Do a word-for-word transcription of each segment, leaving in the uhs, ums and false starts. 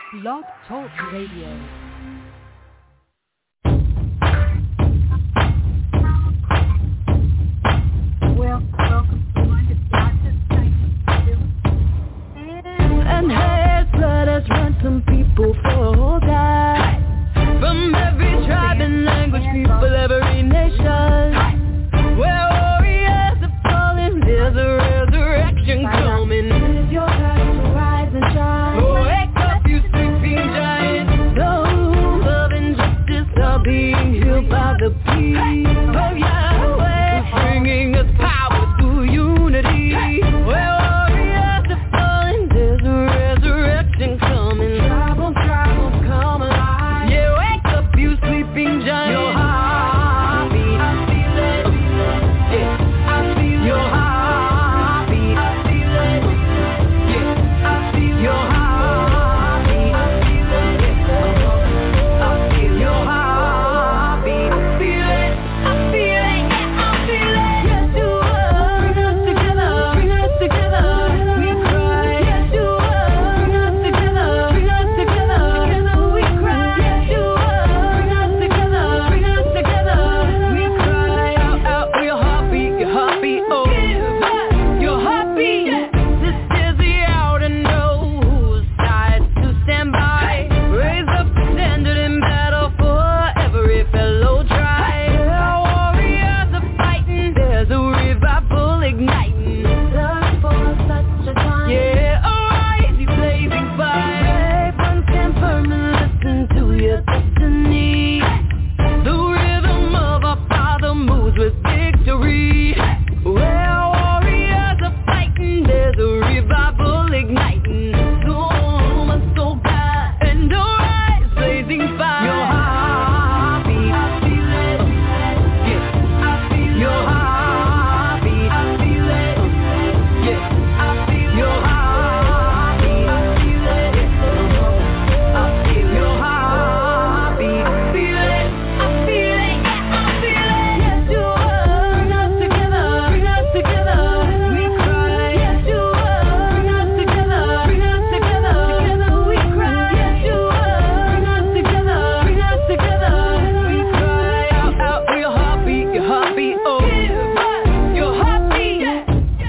Blog Talk Radio. Well, welcome everyone to Doctor's Tiny and, and heads, let us ransom people for God. From every tribe and language, people, every nation. Where warriors are falling, there's a resurrection coming. It's your time to rise and shine. Oh, wake up, you sleeping giant. Those of injustice are being healed by the peace of Yahweh, bringing us power through unity. Where warriors are falling, there's a resurrection coming. Tribal, tribal, come alive. Yeah, wake up, you sleeping giant. Your heartbeat, I feel it. Yeah, I feel your heartbeat. I feel it. Yeah, I feel your heartbeat. I feel it. Yeah, I feel your heartbeat. I feel it. I feel it. Yeah, I feel it. Yes, you are. Bring us together. Bring us together. We cry. Yes, you are. Bring us together. Bring us together. Together we cry. Yes, you are. Bring us together. Bring us together. We cry. Out, out, your heartbeat, your heartbeat. Oh, give us your heartbeat. This is the hour to know whose side to stand by. Raise up the standard in battle for every fellow tribe. Our warriors are fighting. There's a revival igniting. Search for such a time. Yeah, arise, you blazing fire. Brave ones stand firm and listen to your destiny. The rhythm of our Father moves with victory. Where warriors are fighting, there's a revival igniting. So much so God, and arise, blazing fire. Your heartbeat, I feel it. Yeah, I feel your heartbeat. I feel it. Yeah, I feel your heartbeat. I feel it. Yeah, I feel your heartbeat. I feel it. I feel it. Yeah, I feel it. Yes, you are. Bring us together. Bring us together. We cry. Yes, you are. Bring us together. Bring us together. Together we cry. Yes, you are. Bring us together. Bring us together. We cry. Out, out, your heartbeat, your heartbeat. Oh, give us your heartbeat. Yeah.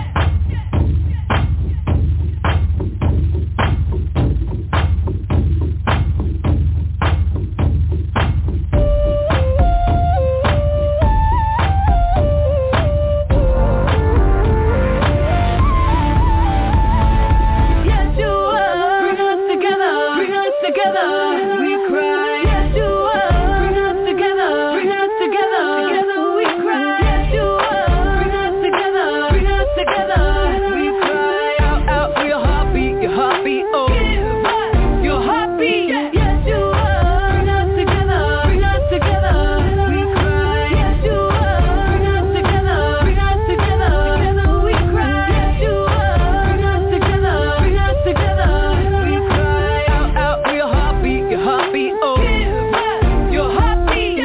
Yes, you are. Bring us together. Bring us together. We cry. Yes, you are. Bring us together. Bring us together. Together we cry. Yes, you are. Bring us together. Bring us together. We cry. Out, out, your heartbeat, your heartbeat. Oh, give us your heartbeat. Yes, you are. Bring us together. Bring us together. We cry. Yes, you are. Bring us together. Bring us together. Together we cry. Yes, you are. Bring us together. Bring us together. We cry. Out, out, your heartbeat, your heartbeat. Oh, give us your heartbeat.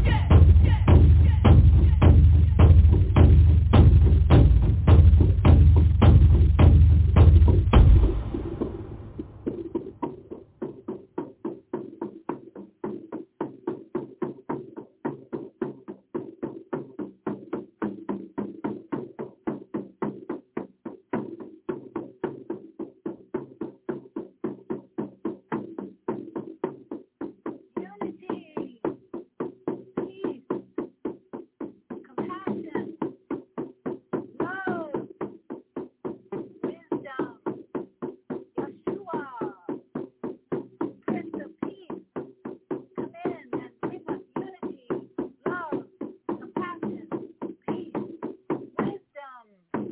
Unity, peace, compassion, love, wisdom, Yeshua, Prince of Peace, come in and bring us unity, love, compassion, peace, wisdom.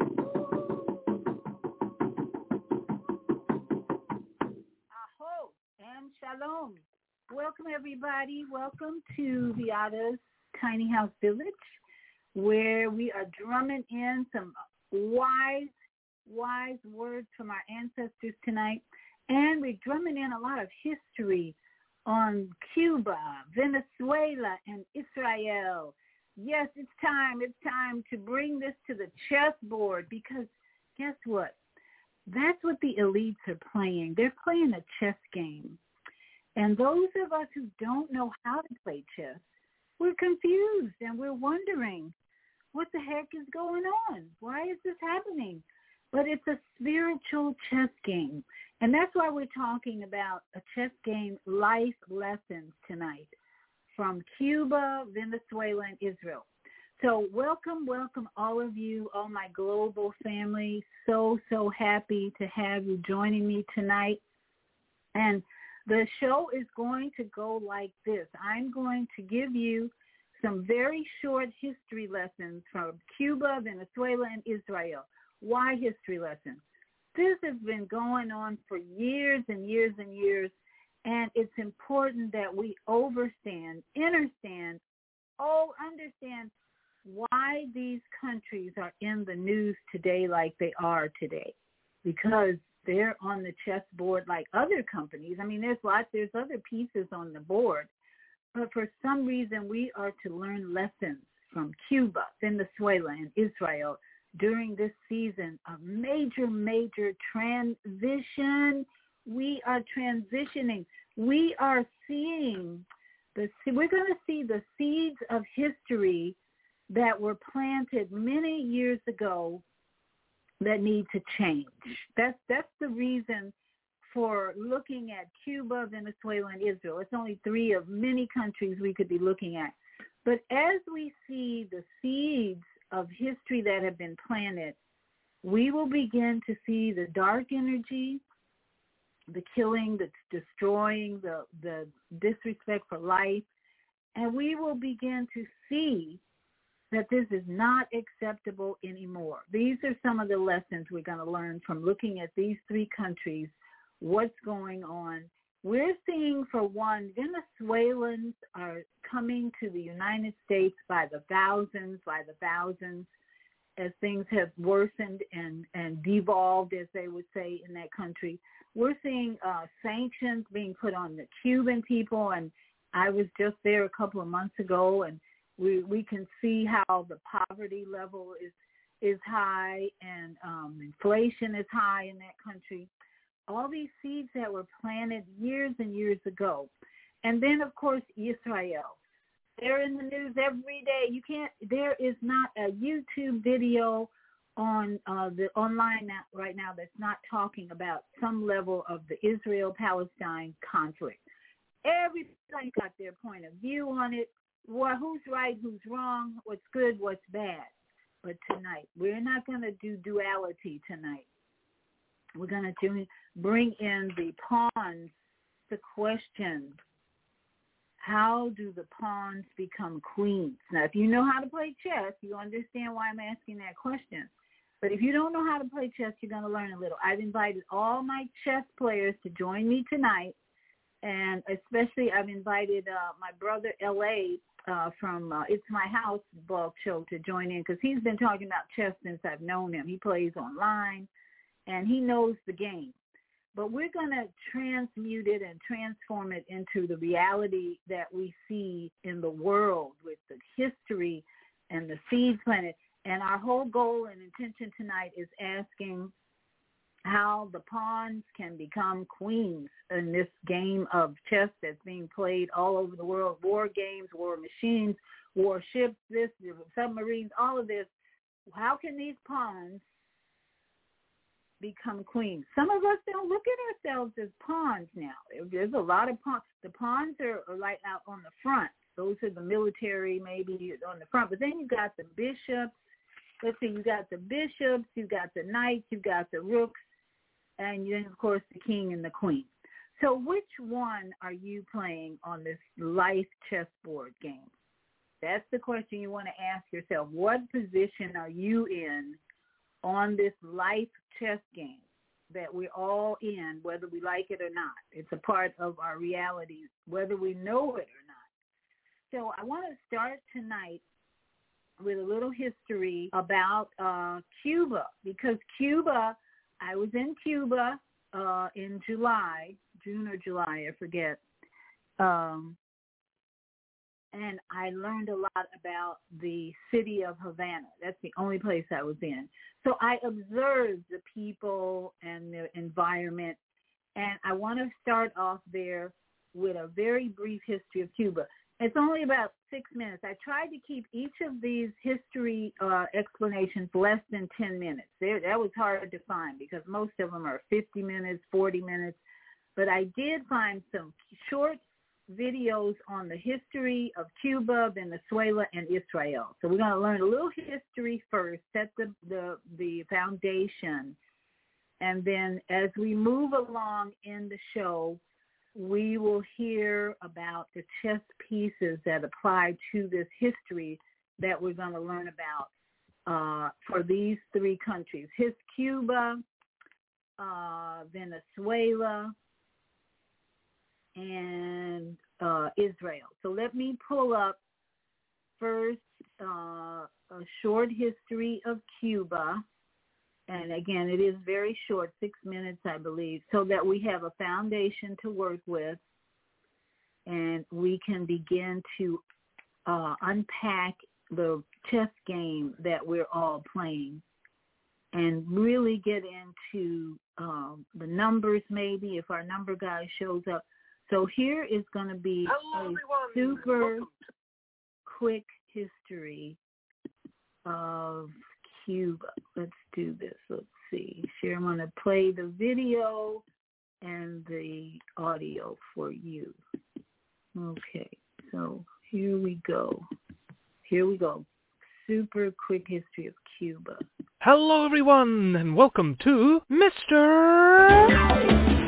Aho and shalom. Welcome everybody. Welcome to Viada's Tiny House Village, where we are drumming in some wise, wise words from our ancestors tonight. And we're drumming in a lot of history on Cuba, Venezuela, and Israel. Yes, it's time. It's time to bring this to the chessboard because guess what? That's what the elites are playing. They're playing a chess game. And those of us who don't know how to play chess, we're confused and we're wondering, what the heck is going on? Why is this happening? But it's a spiritual chess game. And that's why we're talking about a chess game life lessons tonight from Cuba, Venezuela, and Israel. So welcome, welcome all of you, all my global family. So, so happy to have you joining me tonight. And the show is going to go like this. I'm going to give you some very short history lessons from Cuba, Venezuela, and Israel. Why history lessons? This has been going on for years and years and years, and it's important that we overstand, understand, oh, understand why these countries are in the news today like they are today, because they're on the chessboard like other companies. I mean, there's lots, there's other pieces on the board, but for some reason we are to learn lessons from Cuba, Venezuela, and Israel during this season of major, major transition. We are transitioning. We are seeing the, we're going to see the seeds of history that were planted many years ago that need to change. That's that's the reason for looking at Cuba, Venezuela, and Israel. It's only three of many countries we could be looking at. But as we see the seeds of history that have been planted, we will begin to see the dark energy, the killing that's destroying, the, the disrespect for life, and we will begin to see that this is not acceptable anymore. These are some of the lessons we're going to learn from looking at these three countries, what's going on. We're seeing, for one, Venezuelans are coming to the United States by the thousands, by the thousands, as things have worsened and, and devolved, as they would say in that country. We're seeing uh, sanctions being put on the Cuban people, and I was just there a couple of months ago, and we we can see how the poverty level is is high, and um, inflation is high in that country. All these seeds that were planted years and years ago. And then, of course, Israel. They're in the news every day. You can't. There is not a YouTube video on uh, the online now, right now that's not talking about some level of the Israel-Palestine conflict. Everybody got their point of view on it. Well, who's right, who's wrong, what's good, what's bad. But tonight, we're not going to do duality tonight. We're going to bring in the pawns, the question, how do the pawns become queens? Now, if you know how to play chess, you understand why I'm asking that question. But if you don't know how to play chess, you're going to learn a little. I've invited all my chess players to join me tonight, and especially I've invited uh, my brother L A uh, from uh, It's My House blog show to join in, because he's been talking about chess since I've known him. He plays online, and he knows the game. But we're going to transmute it and transform it into the reality that we see in the world with the history and the seeds planted. And our whole goal and intention tonight is asking how the pawns can become queens in this game of chess that's being played all over the world. War games, war machines, war ships, this, submarines, all of this. How can these pawns become queens? Some of us don't look at ourselves as pawns now. There's a lot of pawns. The pawns are, are like out on the front. Those are the military, maybe on the front. But then you got the bishops. Let's see, you got the bishops, you got the knights, you got the rooks, and then, of course, the king and the queen. So which one are you playing on this life chessboard game? That's the question you want to ask yourself. What position are you in on this life chess game that we're all in, whether we like it or not? It's a part of our reality, whether we know it or not. So I want to start tonight with a little history about uh, Cuba, because Cuba, I was in Cuba uh, in July, June or July, I forget, um, and I learned a lot about the city of Havana. That's the only place I was in. So I observed the people and the environment, and I want to start off there with a very brief history of Cuba. It's only about six minutes. I tried to keep each of these history uh, explanations less than ten minutes. There, that was hard to find because most of them are fifty minutes, forty minutes. But I did find some short videos on the history of Cuba, Venezuela, and Israel. So we're going to learn a little history first, set the, the, the foundation. And then as we move along in the show, we will hear about the chess pieces that apply to this history that we're going to learn about uh, for these three countries. His Cuba, uh, Venezuela, and uh, Israel. So let me pull up first uh, a short history of Cuba. And again, it is very short, six minutes, I believe, so that we have a foundation to work with and we can begin to uh, unpack the chess game that we're all playing and really get into um, the numbers maybe if our number guy shows up. So here is going to be Hello, a everyone. super Welcome. quick history of Cuba. Let's do this. Let's see. Here I'm going to play the video and the audio for you. Okay, so here we go. Here we go. Super quick history of Cuba. Hello, everyone, and welcome to Mister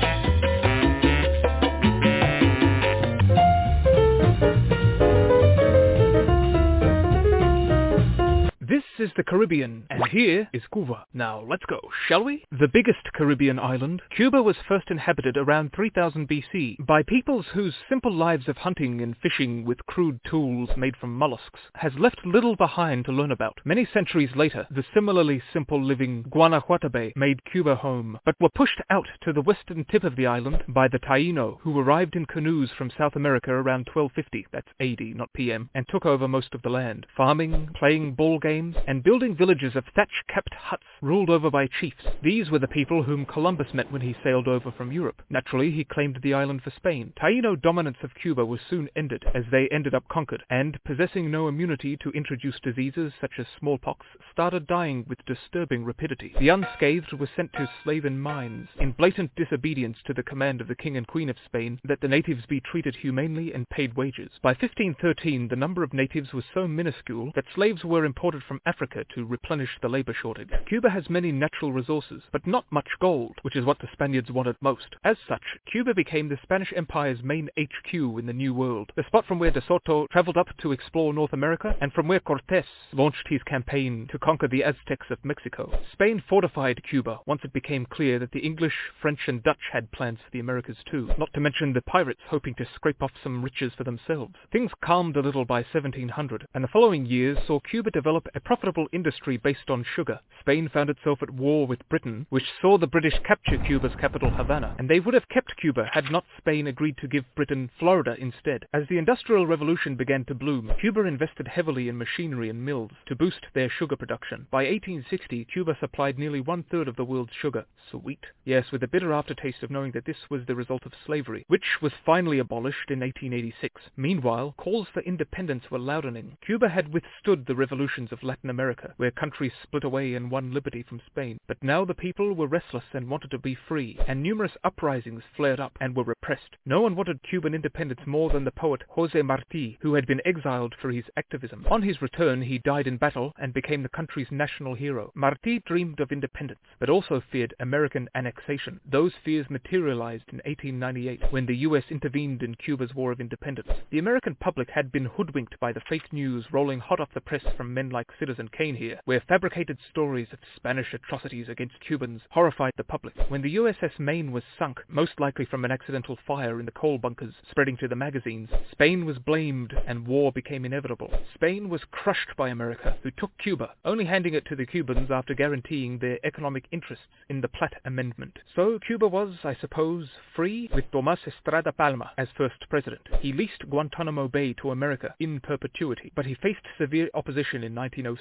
This is the Caribbean, and here is Cuba. Now, let's go, shall we? The biggest Caribbean island, Cuba was first inhabited around three thousand B C by peoples whose simple lives of hunting and fishing with crude tools made from mollusks has left little behind to learn about. Many centuries later, the similarly simple living Guanajuato made Cuba home, but were pushed out to the western tip of the island by the Taino, who arrived in canoes from South America around twelve fifty, that's A D, not P M, and took over most of the land, farming, playing ball games, and building villages of thatch-capped huts ruled over by chiefs. These were the people whom Columbus met when he sailed over from Europe. Naturally, he claimed the island for Spain. Taino dominance of Cuba was soon ended, as they ended up conquered, and, possessing no immunity to introduced diseases such as smallpox, started dying with disturbing rapidity. The unscathed were sent to slave in mines, in blatant disobedience to the command of the King and Queen of Spain that the natives be treated humanely and paid wages. By fifteen thirteen, the number of natives was so minuscule that slaves were imported from Africa to replenish the labor shortage. Cuba has many natural resources, but not much gold, which is what the Spaniards wanted most. As such, Cuba became the Spanish Empire's main H Q in the New World, the spot from where De Soto traveled up to explore North America, and from where Cortés launched his campaign to conquer the Aztecs of Mexico. Spain fortified Cuba once it became clear that the English, French, and Dutch had plans for the Americas too, not to mention the pirates hoping to scrape off some riches for themselves. Things calmed a little by seventeen hundred, and the following years saw Cuba develop a profitable industry based on sugar. Spain found itself at war with Britain, which saw the British capture Cuba's capital Havana, and they would have kept Cuba had not Spain agreed to give Britain Florida instead. As the Industrial Revolution began to bloom, Cuba invested heavily in machinery and mills to boost their sugar production. By eighteen sixty, Cuba supplied nearly one-third of the world's sugar. Sweet. Yes, with a bitter aftertaste of knowing that this was the result of slavery, which was finally abolished in eighteen eighty-six. Meanwhile, calls for independence were loudening. Cuba had withstood the revolutions of Latin America, where countries split away and won liberty from Spain. But now the people were restless and wanted to be free, and numerous uprisings flared up and were repressed. No one wanted Cuban independence more than the poet José Martí, who had been exiled for his activism. On his return, he died in battle and became the country's national hero. Martí dreamed of independence, but also feared American annexation. Those fears materialized in eighteen ninety-eight, when the U S intervened in Cuba's War of Independence. The American public had been hoodwinked by the fake news rolling hot off the press from men like Citizen Kane here, where fabricated stories of Spanish atrocities against Cubans horrified the public. When the U S S Maine was sunk, most likely from an accidental fire in the coal bunkers spreading to the magazines, Spain was blamed and war became inevitable. Spain was crushed by America, who took Cuba, only handing it to the Cubans after guaranteeing their economic interests in the Platt Amendment. So Cuba was, I suppose, free, with Tomás Estrada Palma as first president. He leased Guantanamo Bay to America in perpetuity, but he faced severe opposition in nineteen oh six,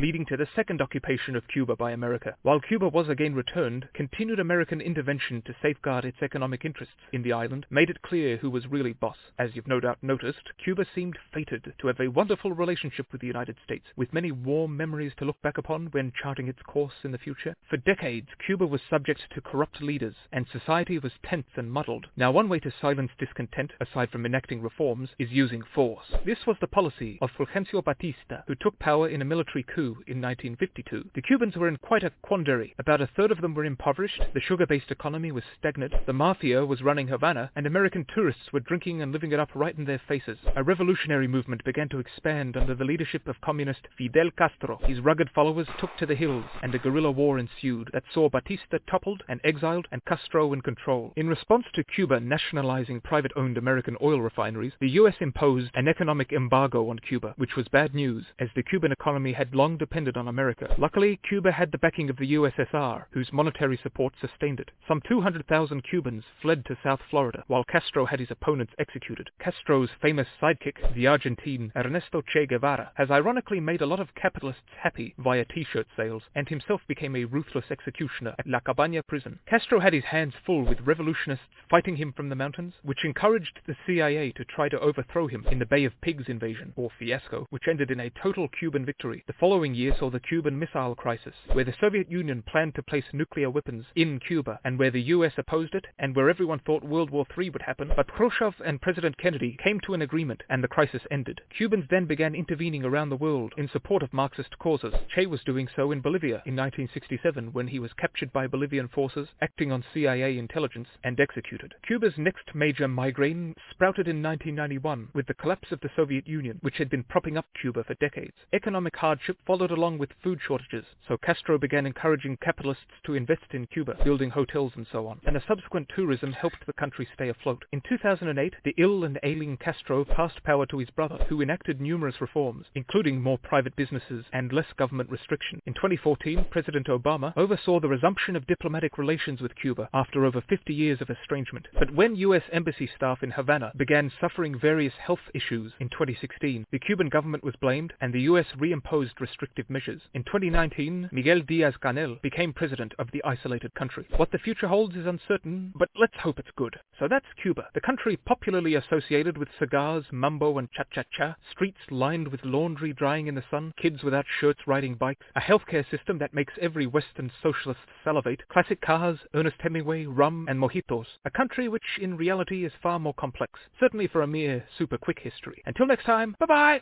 leading to the second occupation of Cuba by America. While Cuba was again returned, continued American intervention to safeguard its economic interests in the island made it clear who was really boss. As you've no doubt noticed, Cuba seemed fated to have a wonderful relationship with the United States, with many warm memories to look back upon when charting its course in the future. For decades, Cuba was subject to corrupt leaders, and society was tense and muddled. Now, one way to silence discontent, aside from enacting reforms, is using force. This was the policy of Fulgencio Batista, who took power in a military coup in nineteen fifty-two. The Cubans were in quite a quandary. About a third of them were impoverished, the sugar-based economy was stagnant, the mafia was running Havana, and American tourists were drinking and living it up right in their faces. A revolutionary movement began to expand under the leadership of communist Fidel Castro. His rugged followers took to the hills, and a guerrilla war ensued that saw Batista toppled and exiled and Castro in control. In response to Cuba nationalizing private-owned American oil refineries, the U S imposed an economic embargo on Cuba, which was bad news, as the Cuban economy had long depended on America. Luckily, Cuba had the backing of the U S S R, whose monetary support sustained it. Some two hundred thousand Cubans fled to South Florida, while Castro had his opponents executed. Castro's famous sidekick, the Argentine Ernesto Che Guevara, has ironically made a lot of capitalists happy via t-shirt sales, and himself became a ruthless executioner at La Cabaña prison. Castro had his hands full with revolutionists fighting him from the mountains, which encouraged the C I A to try to overthrow him in the Bay of Pigs invasion, or fiasco, which ended in a total Cuban victory. The following year saw the Cuban Missile Crisis, where the Soviet Union planned to place nuclear weapons in Cuba, and where the U S opposed it, and where everyone thought World War Three would happen, but Khrushchev and President Kennedy came to an agreement, and the crisis ended. Cubans then began intervening around the world in support of Marxist causes. Che was doing so in Bolivia in nineteen sixty-seven, when he was captured by Bolivian forces, acting on C I A intelligence, and executed. Cuba's next major migraine sprouted in nineteen ninety-one, with the collapse of the Soviet Union, which had been propping up Cuba for decades. Economic hardship followed along with food shortages, so Castro began encouraging capitalists to invest in Cuba, building hotels and so on, and a subsequent tourism helped the country stay afloat. In two thousand eight, the ill and ailing Castro passed power to his brother, who enacted numerous reforms, including more private businesses and less government restriction. In twenty fourteen, President Obama oversaw the resumption of diplomatic relations with Cuba after over fifty years of estrangement. But when U S embassy staff in Havana began suffering various health issues in twenty sixteen, the Cuban government was blamed, and the U S reimposed restrictive measures. In twenty nineteen, Miguel Díaz-Canel became president of the isolated country. What the future holds is uncertain, but let's hope it's good. So that's Cuba, the country popularly associated with cigars, mambo, and cha-cha-cha, streets lined with laundry drying in the sun, kids without shirts riding bikes, a healthcare system that makes every Western socialist salivate, classic cars, Ernest Hemingway, rum, and mojitos. A country which, in reality, is far more complex, certainly for a mere super quick history. Until next time, bye-bye!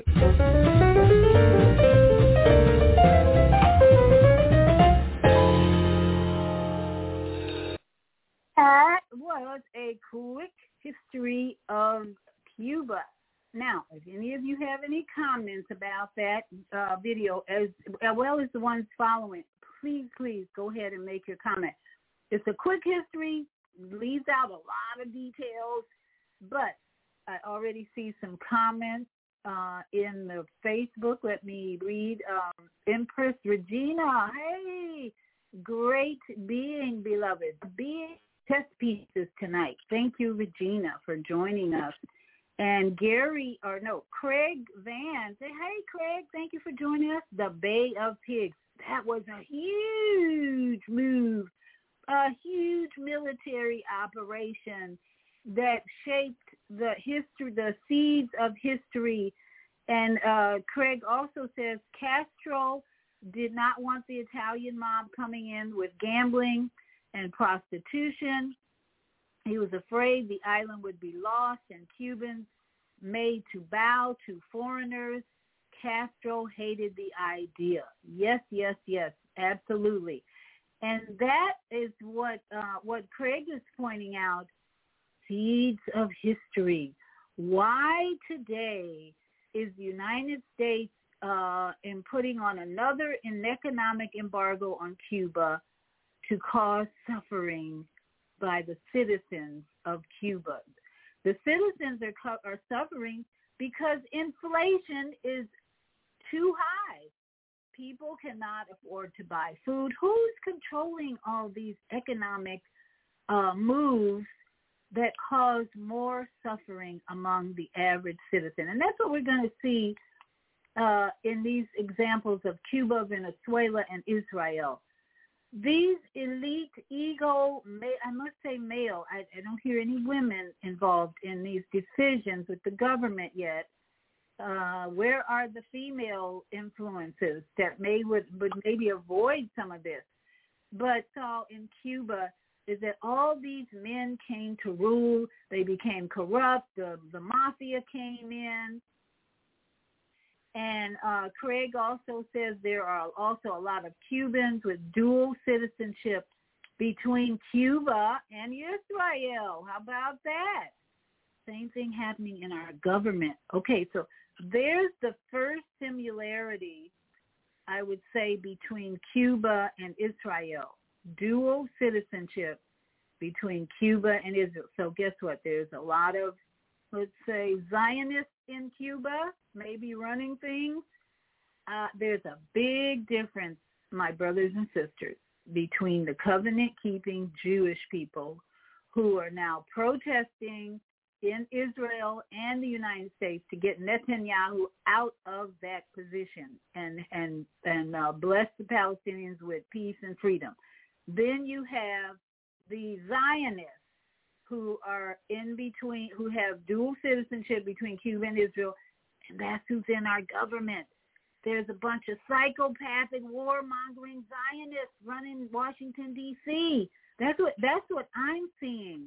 That was a quick history of Cuba. Now, if any of you have any comments about that uh, video, as, as well as the ones following, please, please go ahead and make your comment. It's a quick history, leaves out a lot of details, but I already see some comments uh, in the Facebook. Let me read. Um, Empress Regina, hey, great being, beloved. Being test pieces tonight. Thank you, Regina, for joining us. And Gary, or no, Craig Van, say, hey, Craig, thank you for joining us. The Bay of Pigs. That was a huge move, a huge military operation that shaped the history, the seeds of history. And uh, Craig also says Castro did not want the Italian mob coming in with gambling and prostitution. He was afraid the island would be lost and Cubans made to bow to foreigners. Castro hated the idea. Yes, yes, yes, absolutely. And that is what uh, what Craig is pointing out, seeds of history. Why today is the United States uh, in putting on another an economic embargo on Cuba to cause suffering by the citizens of Cuba? The citizens are, are suffering because inflation is too high. People cannot afford to buy food. Who's controlling all these economic uh, moves that cause more suffering among the average citizen? And that's what we're going to see uh, in these examples of Cuba, Venezuela, and Israel. These elite ego, I must say male, I, I don't hear any women involved in these decisions with the government yet. Uh, where are the female influences that may would, would maybe avoid some of this? But saw in Cuba is that all these men came to rule. They became corrupt. The, the mafia came in. And uh, Craig also says there are also a lot of Cubans with dual citizenship between Cuba and Israel. How about that? Same thing happening in our government. Okay, so there's the first similarity, I would say, between Cuba and Israel. Dual citizenship between Cuba and Israel. So guess what? There's a lot of, let's say, Zionists in Cuba, maybe running things. Uh, there's a big difference, my brothers and sisters, between the covenant-keeping Jewish people who are now protesting in Israel and the United States to get Netanyahu out of that position and and and uh, bless the Palestinians with peace and freedom. Then you have the Zionists who are in between, who have dual citizenship between Cuba and Israel, and that's who's in our government. There's a bunch of psychopathic, warmongering Zionists running Washington, D C That's what that's what I'm seeing.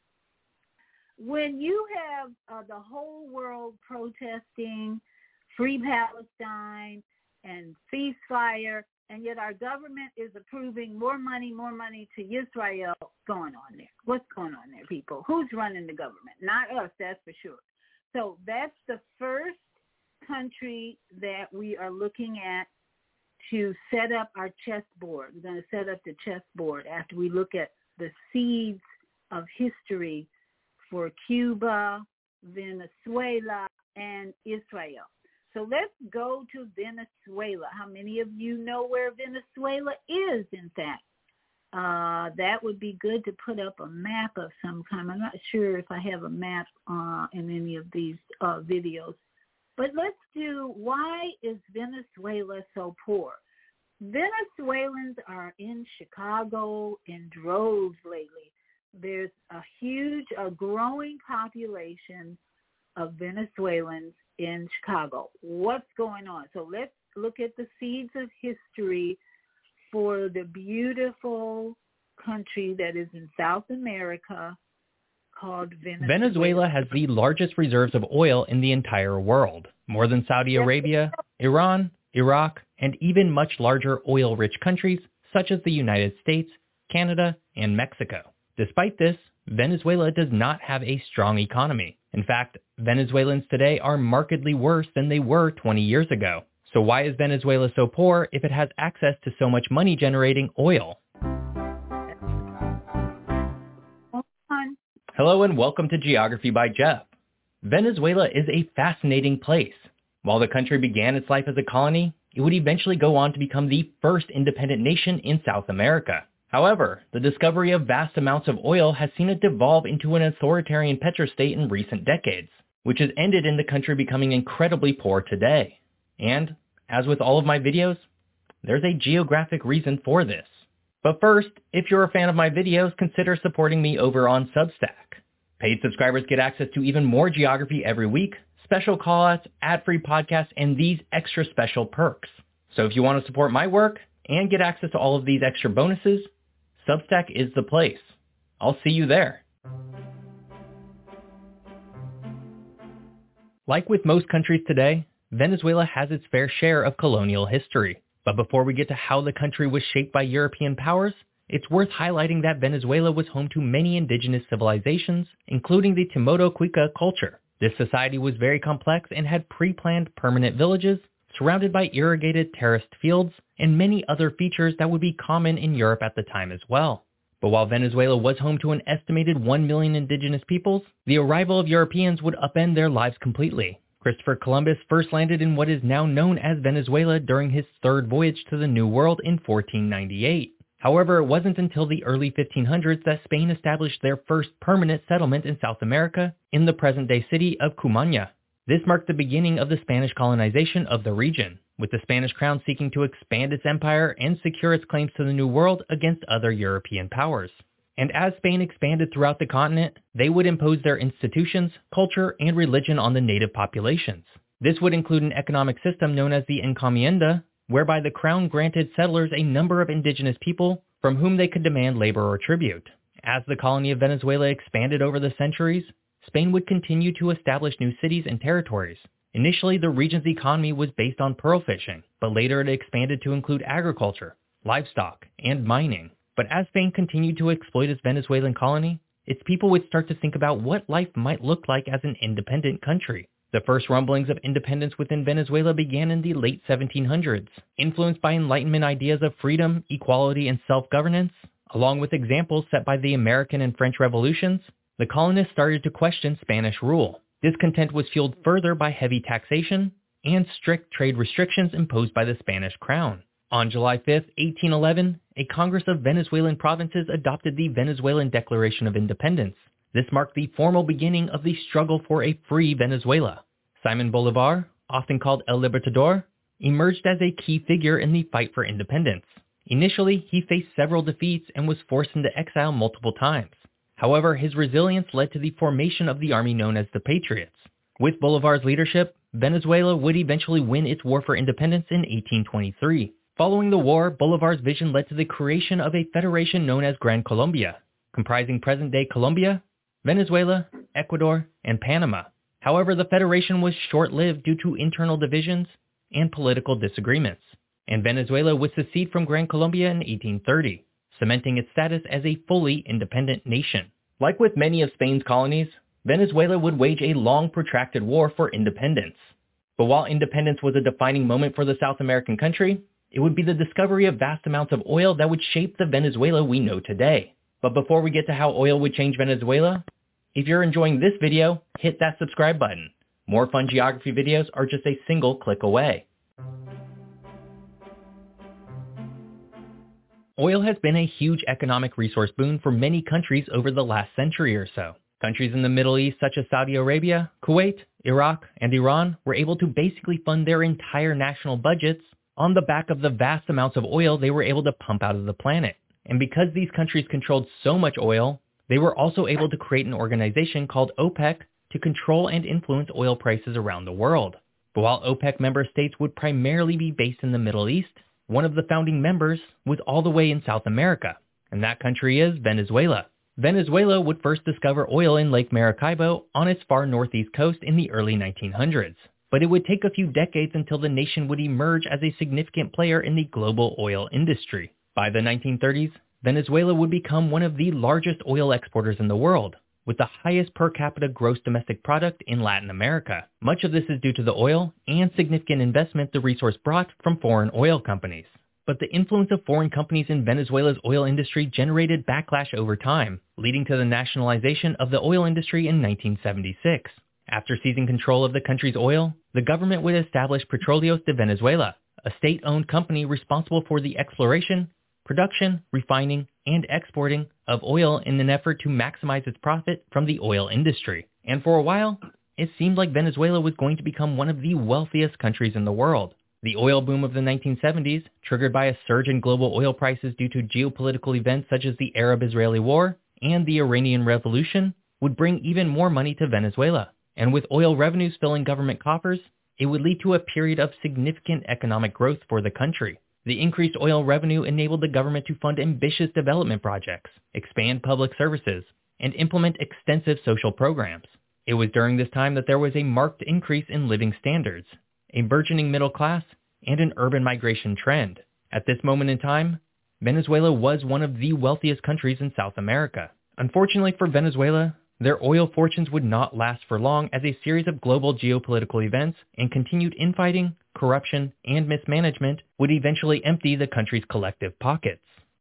When you have uh, the whole world protesting free Palestine and ceasefire, and yet our government is approving more money, more money to Israel, what's going on there? What's going on there, people? Who's running the government? Not us, that's for sure. So that's the first country that we are looking at to set up our chessboard. We're going to set up the chessboard after we look at the seeds of history for Cuba, Venezuela, and Israel. So let's go to Venezuela. How many of you know where Venezuela is, in fact? Uh, that would be good to put up a map of some kind. I'm not sure if I have a map uh, in any of these uh, videos. But let's do, why is Venezuela so poor? Venezuelans are in Chicago in droves lately. There's a huge, a growing population of Venezuelans in Chicago. What's going on? So let's look at the seeds of history for the beautiful country that is in South America called Venezuela. Venezuela has the largest reserves of oil in the entire world, more than Saudi Arabia, Iran, Iraq, and even much larger oil-rich countries such as the United States, Canada, and Mexico. Despite this, Venezuela does not have a strong economy. In fact, Venezuelans today are markedly worse than they were twenty years ago. So why is Venezuela so poor if it has access to so much money-generating oil? Hello and welcome to Geography by Jeff. Venezuela is a fascinating place. While the country began its life as a colony, it would eventually go on to become the first independent nation in South America. However, the discovery of vast amounts of oil has seen it devolve into an authoritarian petrostate in recent decades, which has ended in the country becoming incredibly poor today. And, as with all of my videos, there's a geographic reason for this. But first, if you're a fan of my videos, consider supporting me over on Substack. Paid subscribers get access to even more geography every week, special callouts, ad-free podcasts, and these extra special perks. So if you want to support my work and get access to all of these extra bonuses, Substack is the place. I'll see you there. Like with most countries today, Venezuela has its fair share of colonial history. But before we get to how the country was shaped by European powers, it's worth highlighting that Venezuela was home to many indigenous civilizations, including the Timoto-Cuica culture. This society was very complex and had pre-planned permanent villages, surrounded by irrigated terraced fields, and many other features that would be common in Europe at the time as well. But while Venezuela was home to an estimated one million indigenous peoples, the arrival of Europeans would upend their lives completely. Christopher Columbus first landed in what is now known as Venezuela during his third voyage to the New World in fourteen ninety-eight. However, it wasn't until the early fifteen hundreds that Spain established their first permanent settlement in South America in the present-day city of Cumaná. This marked the beginning of the Spanish colonization of the region, with the Spanish crown seeking to expand its empire and secure its claims to the New World against other European powers. And as Spain expanded throughout the continent, they would impose their institutions, culture, and religion on the native populations. This would include an economic system known as the encomienda, whereby the crown granted settlers a number of indigenous people from whom they could demand labor or tribute. As the colony of Venezuela expanded over the centuries, Spain would continue to establish new cities and territories. Initially, the region's economy was based on pearl fishing, but later it expanded to include agriculture, livestock, and mining. But as Spain continued to exploit its Venezuelan colony, its people would start to think about what life might look like as an independent country. The first rumblings of independence within Venezuela began in the late seventeen hundreds, influenced by Enlightenment ideas of freedom, equality, and self-governance. Along with examples set by the American and French revolutions, the colonists started to question Spanish rule. Discontent was fueled further by heavy taxation and strict trade restrictions imposed by the Spanish crown. On July fifth, eighteen eleven, a Congress of Venezuelan provinces adopted the Venezuelan Declaration of Independence. This marked the formal beginning of the struggle for a free Venezuela. Simon Bolivar, often called El Libertador, emerged as a key figure in the fight for independence. Initially, he faced several defeats and was forced into exile multiple times. However, his resilience led to the formation of the army known as the Patriots. With Bolivar's leadership, Venezuela would eventually win its war for independence in eighteen twenty-three. Following the war, Bolivar's vision led to the creation of a federation known as Gran Colombia, comprising present-day Colombia, Venezuela, Ecuador, and Panama. However, the federation was short-lived due to internal divisions and political disagreements, and Venezuela would secede from Gran Colombia in eighteen thirty, cementing its status as a fully independent nation. Like with many of Spain's colonies, Venezuela would wage a long, protracted war for independence. But while independence was a defining moment for the South American country, it would be the discovery of vast amounts of oil that would shape the Venezuela we know today. But before we get to how oil would change Venezuela, if you're enjoying this video, hit that subscribe button. More fun geography videos are just a single click away. Oil has been a huge economic resource boon for many countries over the last century or so. Countries in the Middle East such as Saudi Arabia, Kuwait, Iraq, and Iran were able to basically fund their entire national budgets on the back of the vast amounts of oil they were able to pump out of the planet. And because these countries controlled so much oil, they were also able to create an organization called OPEC to control and influence oil prices around the world. But while OPEC member states would primarily be based in the Middle East, one of the founding members was all the way in South America, and that country is Venezuela. Venezuela would first discover oil in Lake Maracaibo on its far northeast coast in the early nineteen hundreds. But it would take a few decades until the nation would emerge as a significant player in the global oil industry. By the nineteen thirties, Venezuela would become one of the largest oil exporters in the world, with the highest per capita gross domestic product in Latin America. Much of this is due to the oil and significant investment the resource brought from foreign oil companies. But the influence of foreign companies in Venezuela's oil industry generated backlash over time, leading to the nationalization of the oil industry in nineteen seventy-six. After seizing control of the country's oil, the government would establish Petróleos de Venezuela, a state-owned company responsible for the exploration, production, refining, and exporting of oil in an effort to maximize its profit from the oil industry. And for a while, it seemed like Venezuela was going to become one of the wealthiest countries in the world. The oil boom of the nineteen seventies, triggered by a surge in global oil prices due to geopolitical events such as the Arab-Israeli War and the Iranian Revolution, would bring even more money to Venezuela. And with oil revenues filling government coffers, it would lead to a period of significant economic growth for the country. The increased oil revenue enabled the government to fund ambitious development projects, expand public services, and implement extensive social programs. It was during this time that there was a marked increase in living standards, a burgeoning middle class, and an urban migration trend. At this moment in time, Venezuela was one of the wealthiest countries in South America. Unfortunately for Venezuela, their oil fortunes would not last for long as a series of global geopolitical events and continued infighting, corruption, and mismanagement would eventually empty the country's collective pockets.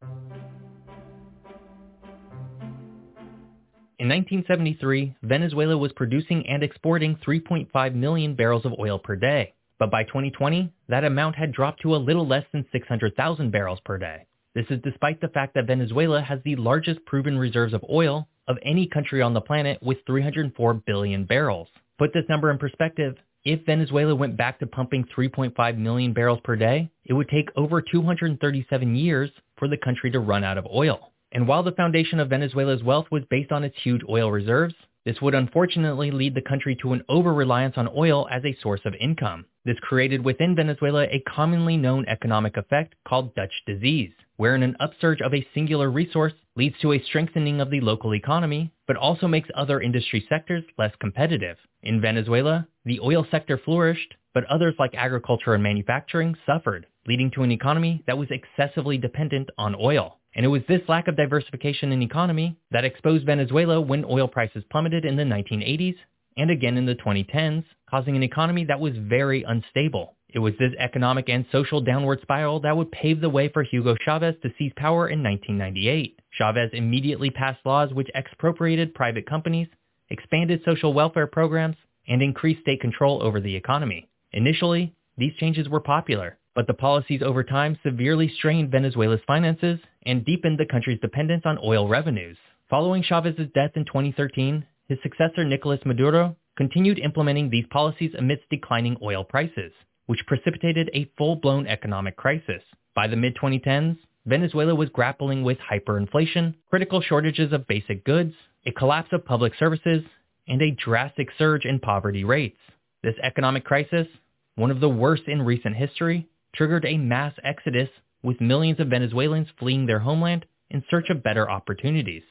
In nineteen seventy-three, Venezuela was producing and exporting three point five million barrels of oil per day. But by twenty twenty, that amount had dropped to a little less than six hundred thousand barrels per day. This is despite the fact that Venezuela has the largest proven reserves of oil of any country on the planet with three hundred four billion barrels. put this number in perspective, if Venezuela went back to pumping three point five million barrels per day, it would take over two hundred thirty-seven years for the country to run out of oil. And while the foundation of Venezuela's wealth was based on its huge oil reserves, this would unfortunately lead the country to an over-reliance on oil as a source of income. This created within Venezuela a commonly known economic effect called Dutch disease, wherein an upsurge of a singular resource leads to a strengthening of the local economy, but also makes other industry sectors less competitive. In Venezuela, the oil sector flourished, but others like agriculture and manufacturing suffered, leading to an economy that was excessively dependent on oil. And it was this lack of diversification in economy that exposed Venezuela when oil prices plummeted in the nineteen eighties and again in the twenty tens, causing an economy that was very unstable. It was this economic and social downward spiral that would pave the way for Hugo Chavez to seize power in nineteen ninety-eight. Chavez immediately passed laws which expropriated private companies, expanded social welfare programs, and increased state control over the economy. Initially, these changes were popular, but the policies over time severely strained Venezuela's finances and deepened the country's dependence on oil revenues. Following Chavez's death in twenty thirteen, his successor Nicolás Maduro continued implementing these policies amidst declining oil prices, which precipitated a full-blown economic crisis. By the mid twenty tens, Venezuela was grappling with hyperinflation, critical shortages of basic goods, a collapse of public services, and a drastic surge in poverty rates. This economic crisis, one of the worst in recent history, triggered a mass exodus, with millions of Venezuelans fleeing their homeland in search of better opportunities.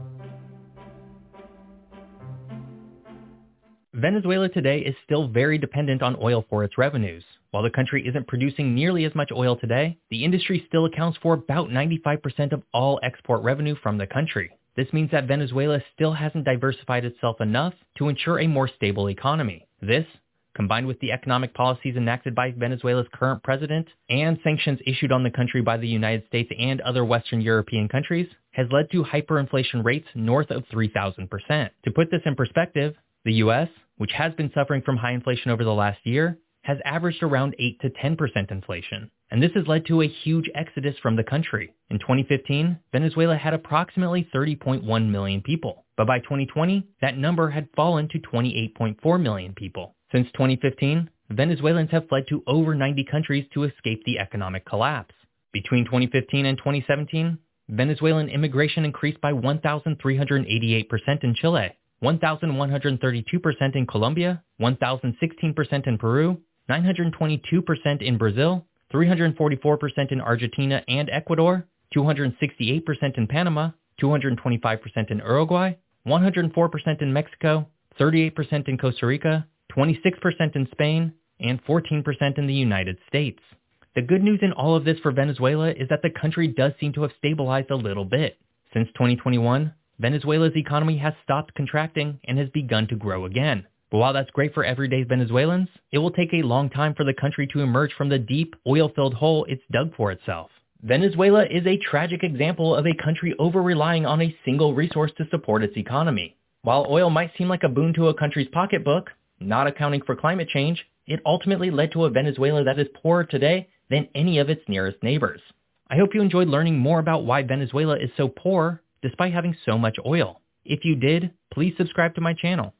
Venezuela today is still very dependent on oil for its revenues. While the country isn't producing nearly as much oil today, the industry still accounts for about ninety-five percent of all export revenue from the country. This means that Venezuela still hasn't diversified itself enough to ensure a more stable economy. This, combined with the economic policies enacted by Venezuela's current president and sanctions issued on the country by the United States and other Western European countries, has led to hyperinflation rates north of three thousand percent. To put this in perspective, the U S, which has been suffering from high inflation over the last year, has averaged around eight to ten percent inflation. And this has led to a huge exodus from the country. In twenty fifteen, Venezuela had approximately thirty point one million people, but by twenty twenty, that number had fallen to twenty-eight point four million people. Since twenty fifteen, Venezuelans have fled to over ninety countries to escape the economic collapse. Between twenty fifteen and twenty seventeen, Venezuelan immigration increased by one thousand three hundred eighty-eight percent in Chile, one thousand one hundred thirty-two percent in Colombia, one thousand sixteen percent in Peru, nine hundred twenty-two percent in Brazil, three hundred forty-four percent in Argentina and Ecuador, two hundred sixty-eight percent in Panama, two hundred twenty-five percent in Uruguay, one hundred four percent in Mexico, thirty-eight percent in Costa Rica, twenty-six percent in Spain, and fourteen percent in the United States. The good news in all of this for Venezuela is that the country does seem to have stabilized a little bit. Since twenty twenty-one, Venezuela's economy has stopped contracting and has begun to grow again. But while that's great for everyday Venezuelans, it will take a long time for the country to emerge from the deep, oil-filled hole it's dug for itself. Venezuela is a tragic example of a country over-relying on a single resource to support its economy. While oil might seem like a boon to a country's pocketbook, not accounting for climate change, it ultimately led to a Venezuela that is poorer today than any of its nearest neighbors. I hope you enjoyed learning more about why Venezuela is so poor despite having so much oil. If you did, please subscribe to my channel.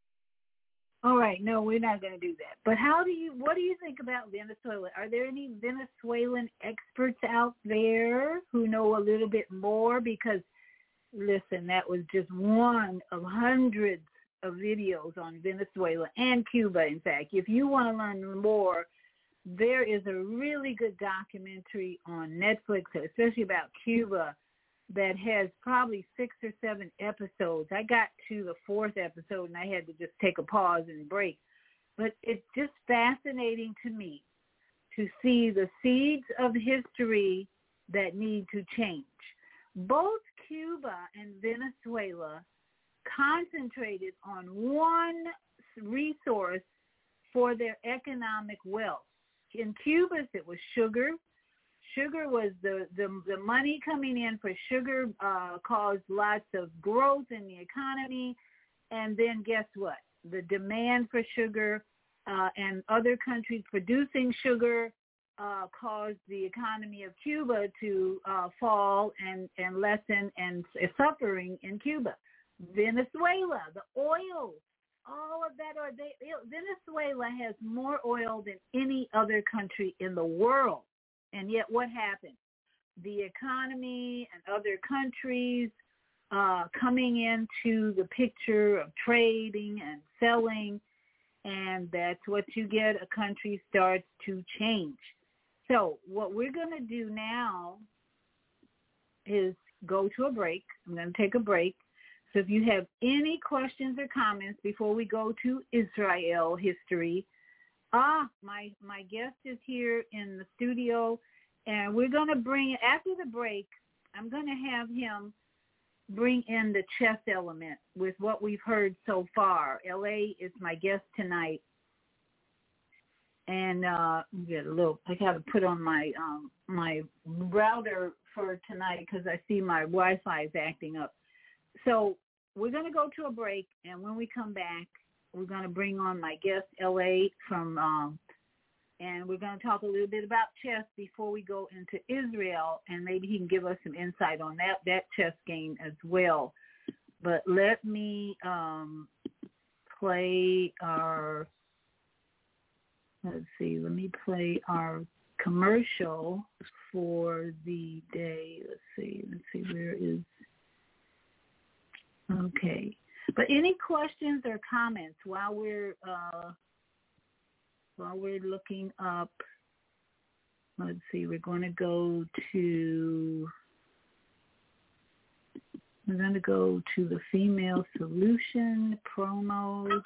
All right, no, we're not going to do that. But how do you, what do you think about Venezuela? Are there any Venezuelan experts out there who know a little bit more? Because, listen, that was just one of hundreds of videos on Venezuela and Cuba, in fact. If you want to learn more, there is a really good documentary on Netflix, especially about Cuba, that has probably six or seven episodes. I got to the fourth episode and I had to just take a pause and break. But it's just fascinating to me to see the seeds of history that need to change. Both Cuba and Venezuela concentrated on one resource for their economic wealth. In Cuba, it was sugar. Sugar was the, the, the money coming in for sugar uh, caused lots of growth in the economy. And then guess what? The demand for sugar uh, and other countries producing sugar uh, caused the economy of Cuba to uh, fall and, and lessen and suffering in Cuba. Venezuela, the oil all of that oil. They, Venezuela has more oil than any other country in the world. And yet what happened? The economy and other countries uh, coming into the picture of trading and selling, and that's what you get. A country starts to change. So what we're going to do now is go to a break. I'm going to take a break. So if you have any questions or comments before we go to Israel history, ah, my my guest is here in the studio, and we're going to bring, after the break, I'm going to have him bring in the chess element with what we've heard so far. L A is my guest tonight. And uh, get a little, I got to put on my um, my router for tonight because I see my Wi-Fi is acting up. So we're going to go to a break, and when we come back, we're going to bring on my guest, L A, from, um, and we're going to talk a little bit about chess before we go into Israel, and maybe he can give us some insight on that, that chess game as well. But let me um, play our, let's see, let me play our commercial for the day. Let's see, let's see, where is, okay. But any questions or comments while we're uh, while we're looking up? Let's see. We're going to go to we're going to go to the Female Solution promos,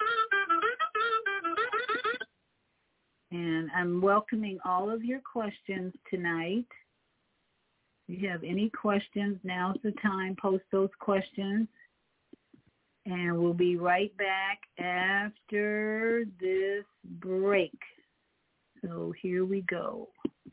and I'm welcoming all of your questions tonight. If you have any questions, now's the time. Post those questions. And we'll be right back after this break. So here we go.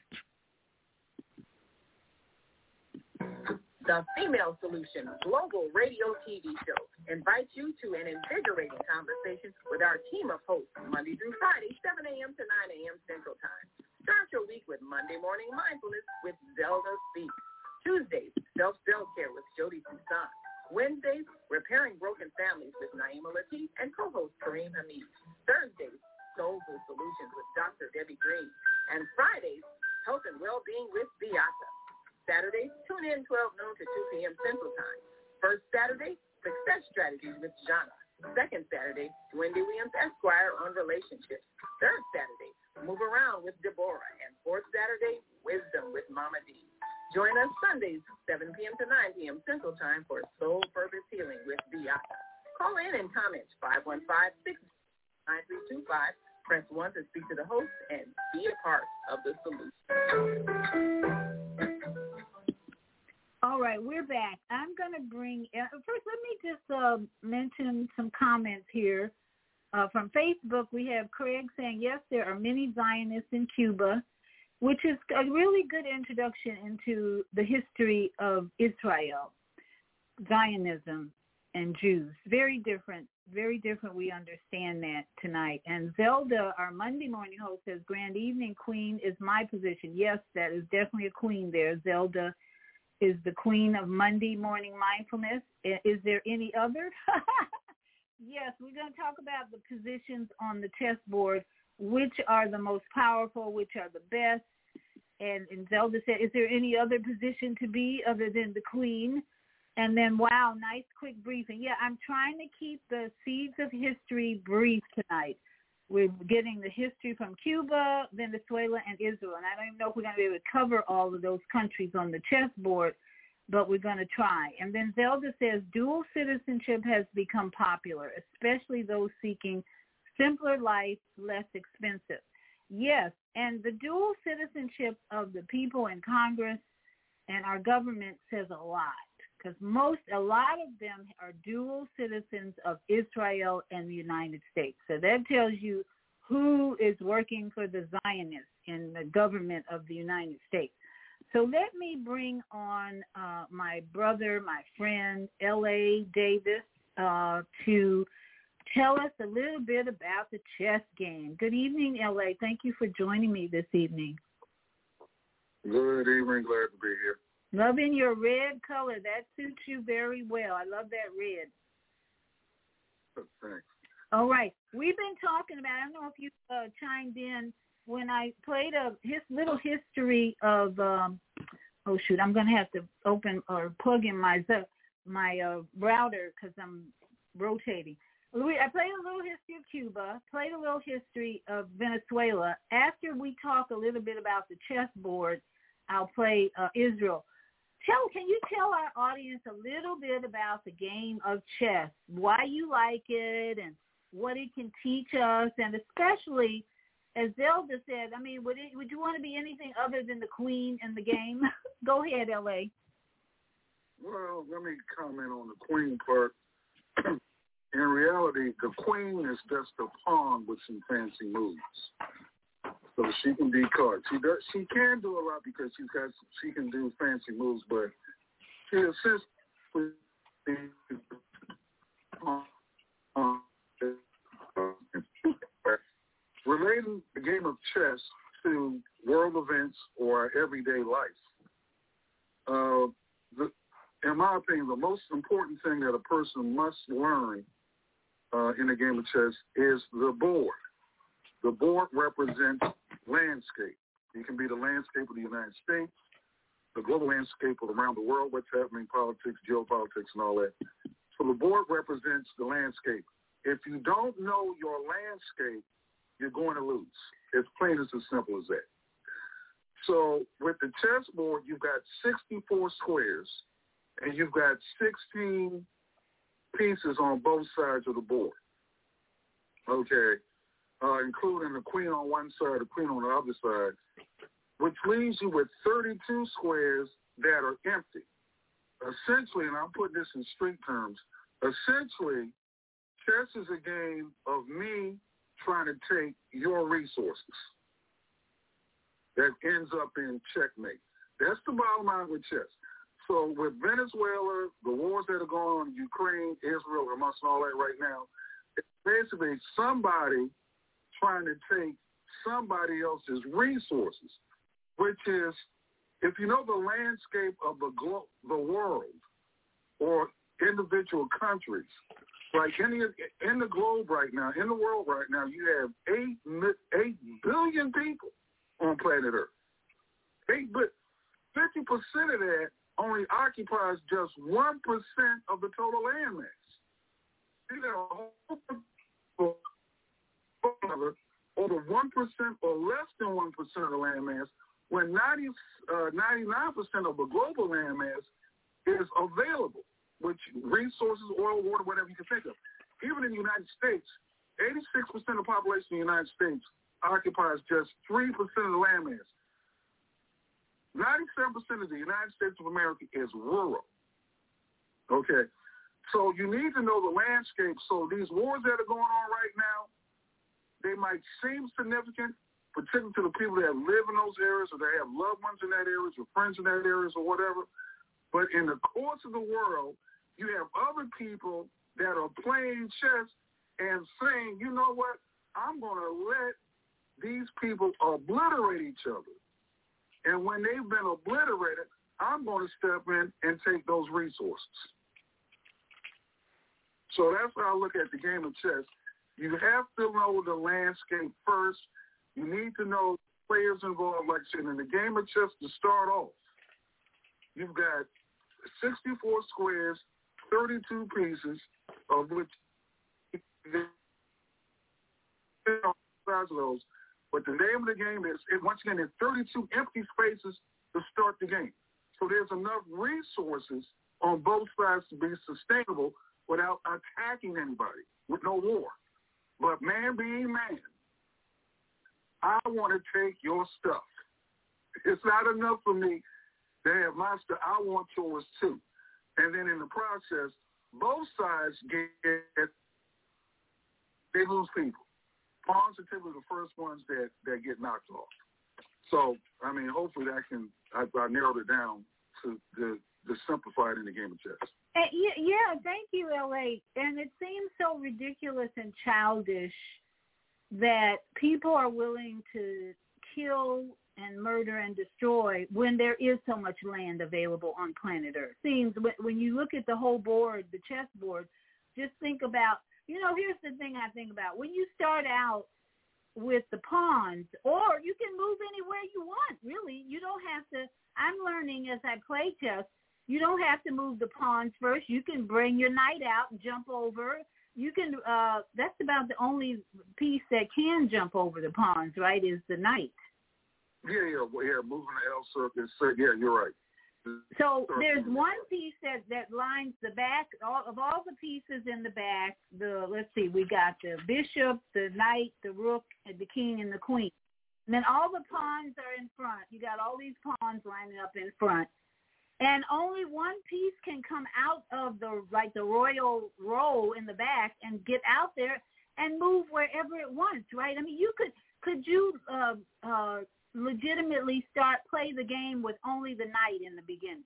The Female Solution Global Radio T V Show invites you to an invigorating conversation with our team of hosts Monday through Friday, seven a.m. to nine a.m. Central Time. Start your week with Monday Morning Mindfulness with Zelda Speaks. Tuesdays, Self-Self Care with Jody Toussaint. Wednesdays, Repairing Broken Families with Naima Latif and co-host Kareem Hamid. Thursdays, Soulful Solutions with Doctor Debbie Green. And Fridays, Health and Wellbeing with Beata. Saturdays, tune in twelve noon to two p.m. Central Time. First Saturday, Success Strategies with Jana. Second Saturday, Wendy Williams Esquire on relationships. Third Saturday, Move Around with Deborah. And fourth Saturday, Wisdom with Mama D. Join us Sundays, seven p.m. to nine p.m. Central Time for Soul Purpose Healing with Beata. Call in and comment five one five, six nine three two five. Press one to speak to the host and be a part of the solution. All right, we're back. I'm going to bring, uh, first let me just uh, mention some comments here. Uh, from Facebook, we have Craig saying, yes, there are many Zionists in Cuba, which is a really good introduction into the history of Israel, Zionism, and Jews. Very different, very different. We understand that tonight. And Zelda, our Monday morning host, says, grand evening, Queen is my position. Yes, that is definitely a queen there. Zelda is the queen of Monday morning mindfulness. Is there any other? Yes, we're going to talk about the positions on the chessboard, which are the most powerful, which are the best. And, and Zelda said, is there any other position to be other than the queen? And then, wow, nice quick briefing. Yeah, I'm trying to keep the seeds of history brief tonight. We're getting the history from Cuba, Venezuela, and Israel. And I don't even know if we're going to be able to cover all of those countries on the chessboard, but we're going to try. And then Zelda says, dual citizenship has become popular, especially those seeking simpler life, less expensive. Yes, and the dual citizenship of the people in Congress and our government says a lot, because most, a lot of them are dual citizens of Israel and the United States. So that tells you who is working for the Zionists in the government of the United States. So let me bring on uh, my brother, my friend, L A Davis, uh, to tell us a little bit about the chess game. Good evening, L A. Thank you for joining me this evening. Good evening. Glad to be here. Loving your red color. That suits you very well. I love that red. Oh, thanks. All right. We've been talking about, I don't know if you uh, chimed in when I played a his little history of, um, oh, shoot, I'm going to have to open or plug in my my uh, router because I'm rotating. I played a little history of Cuba, played a little history of Venezuela. After we talk a little bit about the chessboard, I'll play uh, Israel. Tell, can you tell our audience a little bit about the game of chess, why you like it and what it can teach us, and especially, as Zelda said, I mean, would it, would you want to be anything other than the queen in the game? Go ahead, L A. Well, let me comment on the queen part. In reality, the queen is just a pawn with some fancy moves. So she can decard. She does. She can do a lot because she's got. She can do fancy moves, but she assists with the. Uh, relating the game of chess to world events or our everyday life. Uh, the, in my opinion, the most important thing that a person must learn uh, in a game of chess is the board. The board represents landscape. It can be the landscape of the United States, the global landscape of around the world, what's happening, politics, geopolitics, and all that. So the board represents the landscape. If you don't know your landscape, you're going to lose. It's plain as simple as that. So with the chessboard, you've got sixty-four squares, and you've got sixteen pieces on both sides of the board. Okay. Uh, including the queen on one side, the queen on the other side, which leaves you with thirty-two squares that are empty. Essentially, and I'm putting this in street terms, essentially, chess is a game of me trying to take your resources that ends up in checkmate. That's the bottom line with chess. So with Venezuela, the wars that are going on in Ukraine, Israel, Hamas, and all that right now, it's basically somebody trying to take somebody else's resources, which is, if you know the landscape of the glo- the world or individual countries, like in the, in the globe right now, in the world right now, you have eight, eight billion people on planet Earth. Eight, but fifty percent of that only occupies just one percent of the total land mass. See, there are a whole over one percent or less than one percent of the land mass, when ninety, uh, ninety-nine percent of the global land mass is available, which resources, oil, water, whatever you can think of. Even in the United States, eighty-six percent of the population in the United States occupies just three percent of the land mass. ninety-seven percent of the United States of America is rural. Okay, so you need to know the landscape. So these wars that are going on right now, they might seem significant, particularly to the people that live in those areas or they have loved ones in that area or friends in that area or whatever. But in the course of the world, you have other people that are playing chess and saying, you know what, I'm going to let these people obliterate each other. And when they've been obliterated, I'm going to step in and take those resources. So that's how I look at the game of chess. You have to know the landscape first. You need to know players involved. Like I said, in the game of chess, to start off, you've got sixty-four squares, thirty-two pieces, of which size of those. But the name of the game is, it, once again, there's thirty-two empty spaces to start the game. So there's enough resources on both sides to be sustainable without attacking anybody, with no war. But man being man, I want to take your stuff. It's not enough for me to have my stuff. I want yours too. And then in the process, both sides get, they lose people. Pawns are typically the first ones that, that get knocked off. So, I mean, hopefully that can, I, I narrowed it down to, to, to simplify it in the game of chess. Uh, yeah, yeah, thank you, L A. And it seems so ridiculous and childish that people are willing to kill and murder and destroy when there is so much land available on planet Earth. Seems when you look at the whole board, the chessboard, just think about you know, here's the thing I think about. When you start out with the pawns, or you can move anywhere you want, really. You don't have to, I'm learning as I play chess, you don't have to move the pawns first. You can bring your knight out and jump over. You can, uh, that's about the only piece that can jump over the pawns, right, is the knight. Yeah, yeah, well, yeah, moving the L circuit. So, yeah, you're right. So there's one piece that, that lines the back, all, of all the pieces in the back, the, let's see, we got the bishop, the knight, the rook, and the king, and the queen. And then all the pawns are in front. You got all these pawns lining up in front. And only one piece can come out of the, like the royal row in the back and get out there and move wherever it wants, right? I mean, you could, could you uh, uh, legitimately start, play the game with only the knight in the beginning?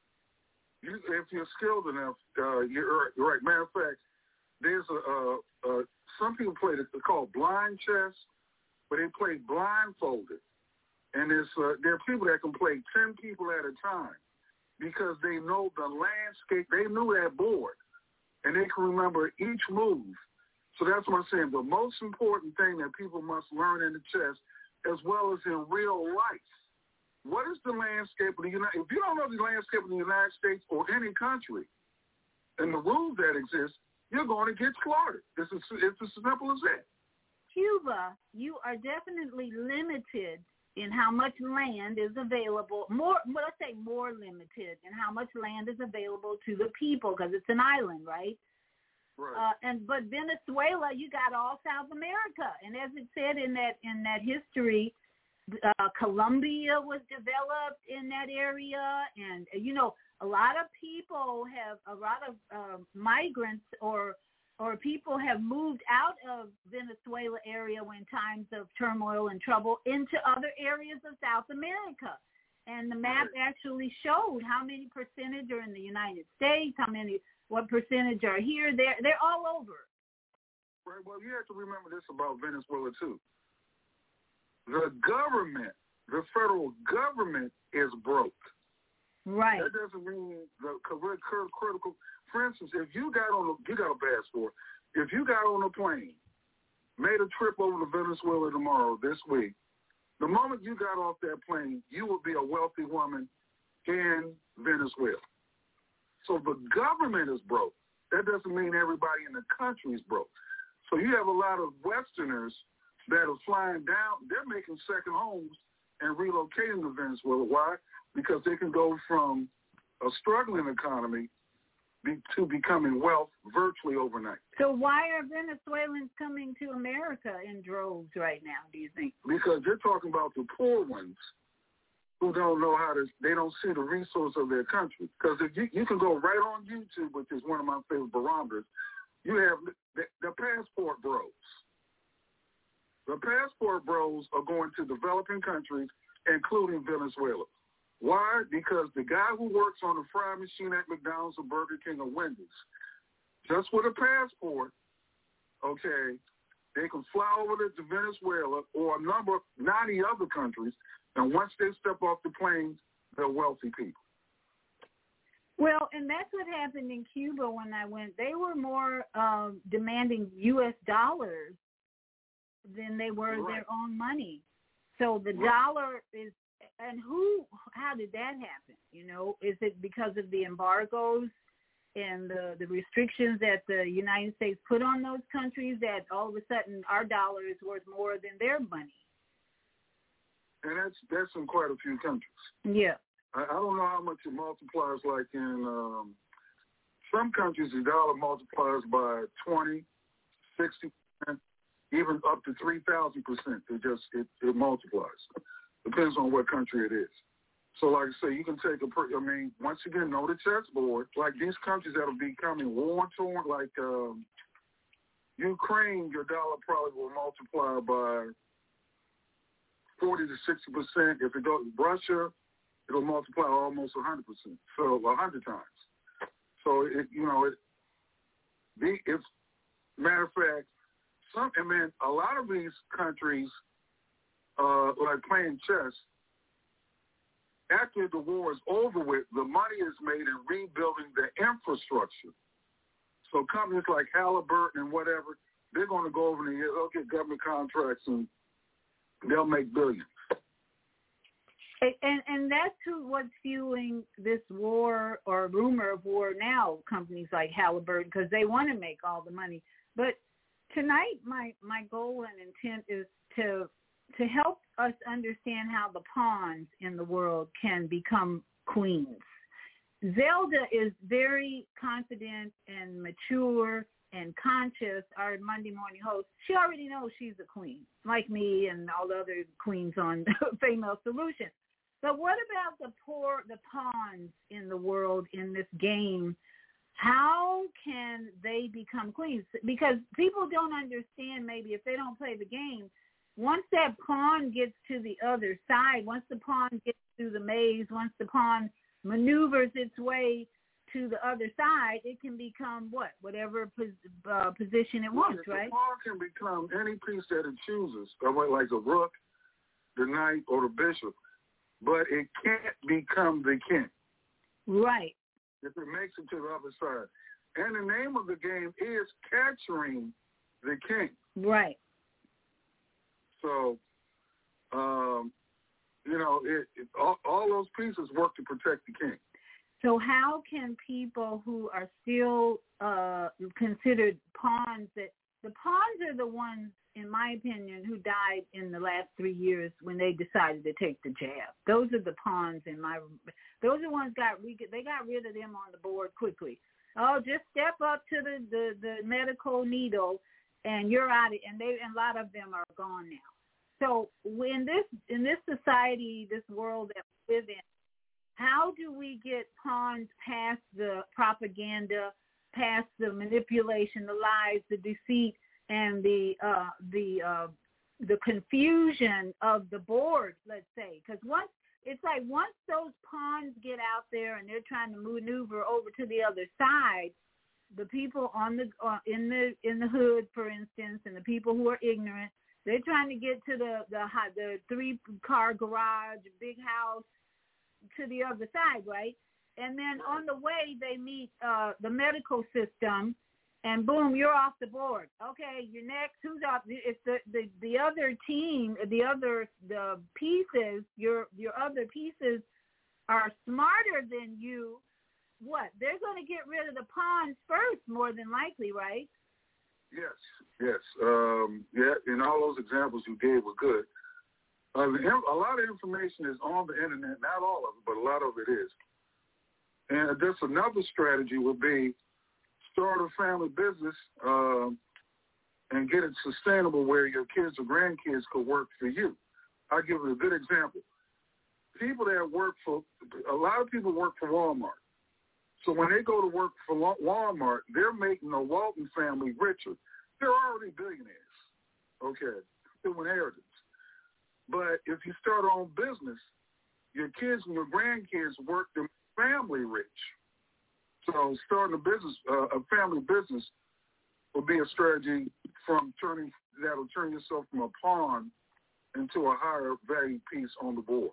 You, if you're skilled enough, uh, you're, you're right. Matter of fact, there's a, uh, uh, some people play it, it's called blind chess, but they play blindfolded. And there's, uh, there are people that can play ten people at a time, because they know the landscape. They knew that board, and they can remember each move. So that's what I'm saying. The most important thing that people must learn in the chess, as well as in real life, what is the landscape of the United States? If you don't know the landscape of the United States or any country and the rules that exist, you're going to get slaughtered. It's as, it's as simple as that. Cuba, you are definitely limited in how much land is available, more, well, let's say more limited in how much land is available to the people, because it's an island, right? Right. Uh, and but Venezuela, you got all South America, and as it said in that in that history, uh, Colombia was developed in that area, and you know a lot of people have a lot of uh, migrants or or people have moved out of Venezuela area when times of turmoil and trouble into other areas of South America. And the map actually showed how many percentage are in the United States, how many, what percentage are here. They're, they're all over. Right. Well, you have to remember this about Venezuela, too. The government, the federal government is broke. Right. That doesn't mean the critical. For instance, if you got on a, you got a passport, if you got on a plane, made a trip over to Venezuela tomorrow, this week, the moment you got off that plane, you would be a wealthy woman in Venezuela. So the government is broke. That doesn't mean everybody in the country is broke. So you have a lot of Westerners that are flying down. They're making second homes and relocating to Venezuela. Why? Because they can go from a struggling economy be, to becoming wealth virtually overnight. So why are Venezuelans coming to America in droves right now, do you think? Because you're talking about the poor ones who don't know how to, they don't see the resource of their country. Because if you, you can go right on YouTube, which is one of my favorite barometers, you have the, the passport bros. The passport bros are going to developing countries, including Venezuela. Why? Because the guy who works on the fry machine at McDonald's or Burger King or Wendy's, just with a passport, okay, they can fly over to Venezuela or a number, ninety other countries, and once they step off the plane, they're wealthy people. Well, and that's what happened in Cuba when I went. They were more uh, demanding U S dollars than they were right. their own money. So the right. dollar is, and who, how did that happen? You know, is it because of the embargoes and the, the restrictions that the United States put on those countries that all of a sudden our dollar is worth more than their money? And that's that's in quite a few countries. Yeah. I, I don't know how much it multiplies like in um, some countries the dollar multiplies by twenty, sixty percent, even up to three thousand percent. It just, it, it multiplies. Depends on what country it is. So like I say, you can take a, I mean, once again, know the chessboard. Like these countries that are becoming war-torn, like um, Ukraine, your dollar probably will multiply by forty to sixty percent. If it goes to Russia, it'll multiply almost one hundred percent, so one hundred times. So, it, you know, it, the, if, matter of fact, some, I mean, a lot of these countries, uh, like playing chess, after the war is over with, the money is made in rebuilding the infrastructure. So companies like Halliburton and whatever, they're going to go over and they'll get government contracts and they'll make billions. And and that's who, what's fueling this war or rumor of war now, companies like Halliburton, because they want to make all the money. But tonight, my, my goal and intent is to to help us understand how the pawns in the world can become queens. Zelda is very confident and mature and conscious, our Monday morning host. She already knows she's a queen, like me and all the other queens on Female Solution. But what about the poor, the pawns in the world in this game? How can they become queens? Because people don't understand, maybe if they don't play the game, once that pawn gets to the other side, once the pawn gets through the maze, once the pawn maneuvers its way to the other side, it can become what? Whatever pos, uh, position it wants, well, right? The pawn can become any piece that it chooses, like the rook, the knight, or the bishop. But it can't become the king. Right. If it makes it to the other side. And the name of the game is Capturing the King. Right. So, um, you know, it, it, all, all those pieces work to protect the king. So how can people who are still uh, considered pawns, that the pawns are the ones, in my opinion, who died in the last three years when they decided to take the jab. Those are the pawns in my. Those are the ones got we they got rid of them on the board quickly. Oh, just step up to the, the, the medical needle, and you're out. Of, and they and a lot of them are gone now. So in this in this society, this world that we live in, how do we get pawns past the propaganda, past the manipulation, the lies, the deceit, and the uh, the uh, the confusion of the board, let's say? Because once it's like once those pawns get out there and they're trying to maneuver over to the other side, the people on the uh, in the in the hood, for instance, and the people who are ignorant, they're trying to get to the the the three car garage, big house, to the other side, right? And then on the way they meet uh, the medical system. And boom, you're off the board. Okay, you're next. Who's off? If the, the, the other team, the other the pieces, your your other pieces are smarter than you, what? They're going to get rid of the pawns first, more than likely, right? Yes, yes, um, yeah. And all those examples you gave were good. Uh, the, a lot of information is on the internet. Not all of it, but a lot of it is. And just another strategy would be start a family business uh, and get it sustainable where your kids or grandkids could work for you. I'll give you a good example. People that work for, a lot of people work for Walmart. So when they go to work for Walmart, they're making the Walton family richer. They're already billionaires, okay, through inheritance. But if you start on business, your kids and your grandkids work their family rich. So starting a business, uh, a family business, will be a strategy from turning that'll turn yourself from a pawn into a higher value piece on the board.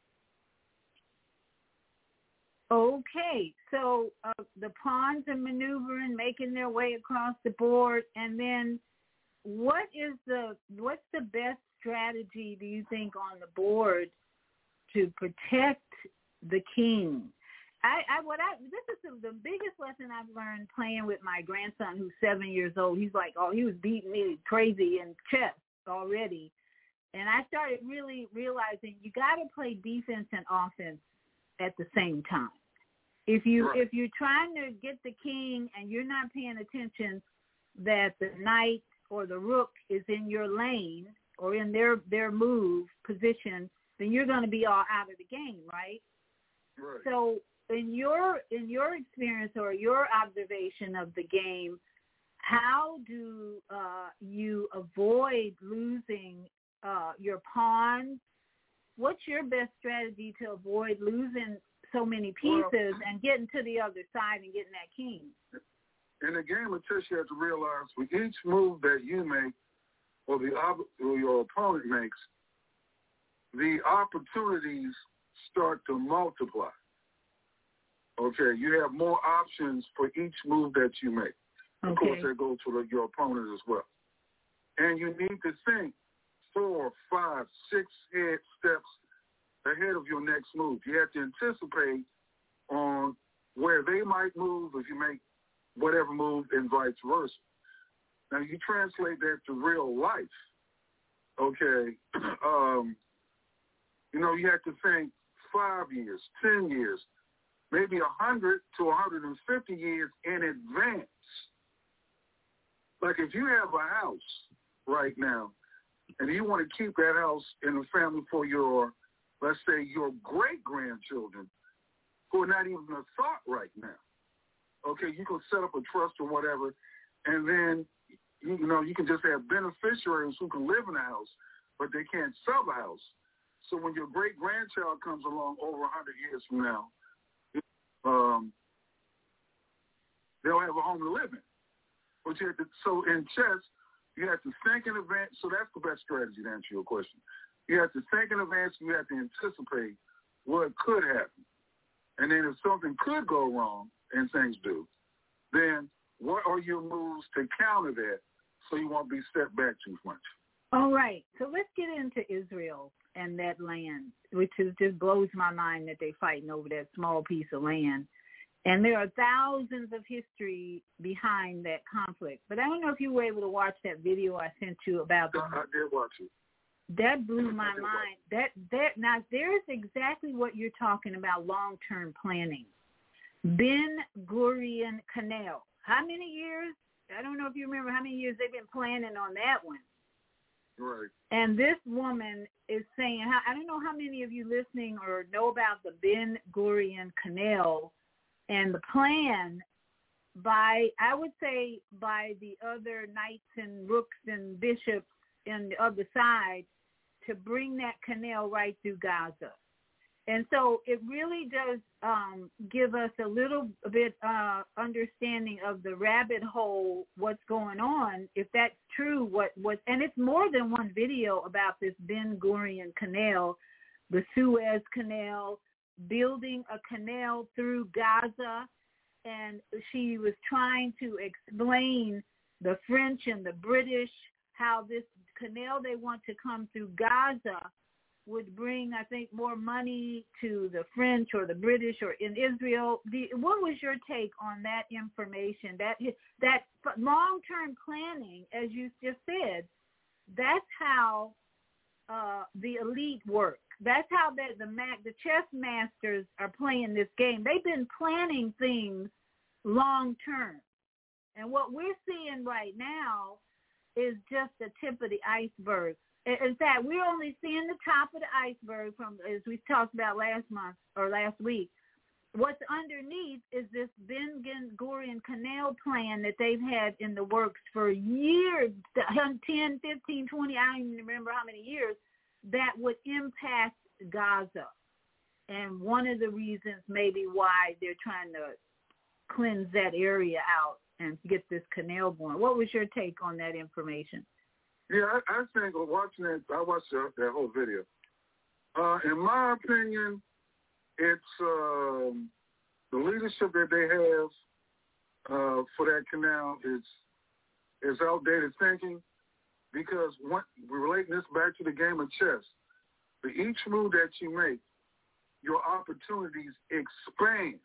Okay, so uh, the pawns are maneuvering, making their way across the board, and then what is the what's the best strategy, do you think, on the board to protect the king? I, I what I this is the, the biggest lesson I've learned playing with my grandson, who's seven years old. He's like, oh, he was beating me crazy in chess already, and I started really realizing you got to play defense and offense at the same time. If you right. if you're trying to get the king and you're not paying attention that the knight or the rook is in your lane or in their their move position, then you're going to be all out of the game, right? Right. So in your in your experience or your observation of the game, how do uh, you avoid losing uh, your pawns? What's your best strategy to avoid losing so many pieces well, and getting to the other side and getting that king? In the game of chess, you have to realize with each move that you make or the or your opponent makes, the opportunities start to multiply. Okay, you have more options for each move that you make. Of Okay. course, that goes to the, your opponent as well. And you need to think four, five, six head steps ahead of your next move. You have to anticipate on where they might move if you make whatever move and vice versa. Now, you translate that to real life, okay? um, you know, you have to think five years, ten years, maybe one hundred to one hundred fifty years in advance. Like if you have a house right now and you want to keep that house in the family for your, let's say, your great-grandchildren who are not even a thought right now, okay, you can set up a trust or whatever, and then, you know, you can just have beneficiaries who can live in the house, but they can't sell the house. So when your great-grandchild comes along over one hundred years from now, um, they'll have a home to live in. But you have to, so in chess, you have to think in advance. So that's the best strategy to answer your question. You have to think in advance. You have to anticipate what could happen. And then if something could go wrong, and things do, then what are your moves to counter that so you won't be set back too much? All right. So let's get into Israel and that land, which is just blows my mind that they're fighting over that small piece of land. And there are thousands of history behind that conflict. But I don't know if you were able to watch that video I sent you about the, I did watch it. That blew my mind. That that now there's exactly what you're talking about, long-term planning. Ben Gurion Canal. How many years? I don't know if you remember how many years they've been planning on that one. Right. And this woman is saying, I don't know how many of you listening or know about the Ben Gurion Canal and the plan by, I would say, by the other knights and rooks and bishops on the other side to bring that canal right through Gaza. And so it really does um, give us a little bit uh, understanding of the rabbit hole, what's going on, if that's true. What, what, and it's more than one video about this Ben Gurion Canal, the Suez Canal, building a canal through Gaza. And she was trying to explain the French and the British how this canal they want to come through Gaza would bring, I think, more money to the French or the British or in Israel. The, what was your take on that information? That that long-term planning, as you just said, that's how uh, the elite work. That's how the the, the chess masters are playing this game. They've been planning things long-term. And what we're seeing right now is just the tip of the iceberg. In fact, we're only seeing the top of the iceberg from, as we talked about last month or last week. What's underneath is this Ben Gurion Canal plan that they've had in the works for years, ten, fifteen, twenty, I don't even remember how many years, that would impact Gaza. And one of the reasons maybe why they're trying to cleanse that area out and get this canal going. What was your take on that information? Yeah, I, I think watching that, I watched that, that whole video. Uh, in my opinion, it's um, the leadership that they have uh, for that canal is is outdated thinking, because when, we're relating this back to the game of chess. For each move that you make, your opportunities expand.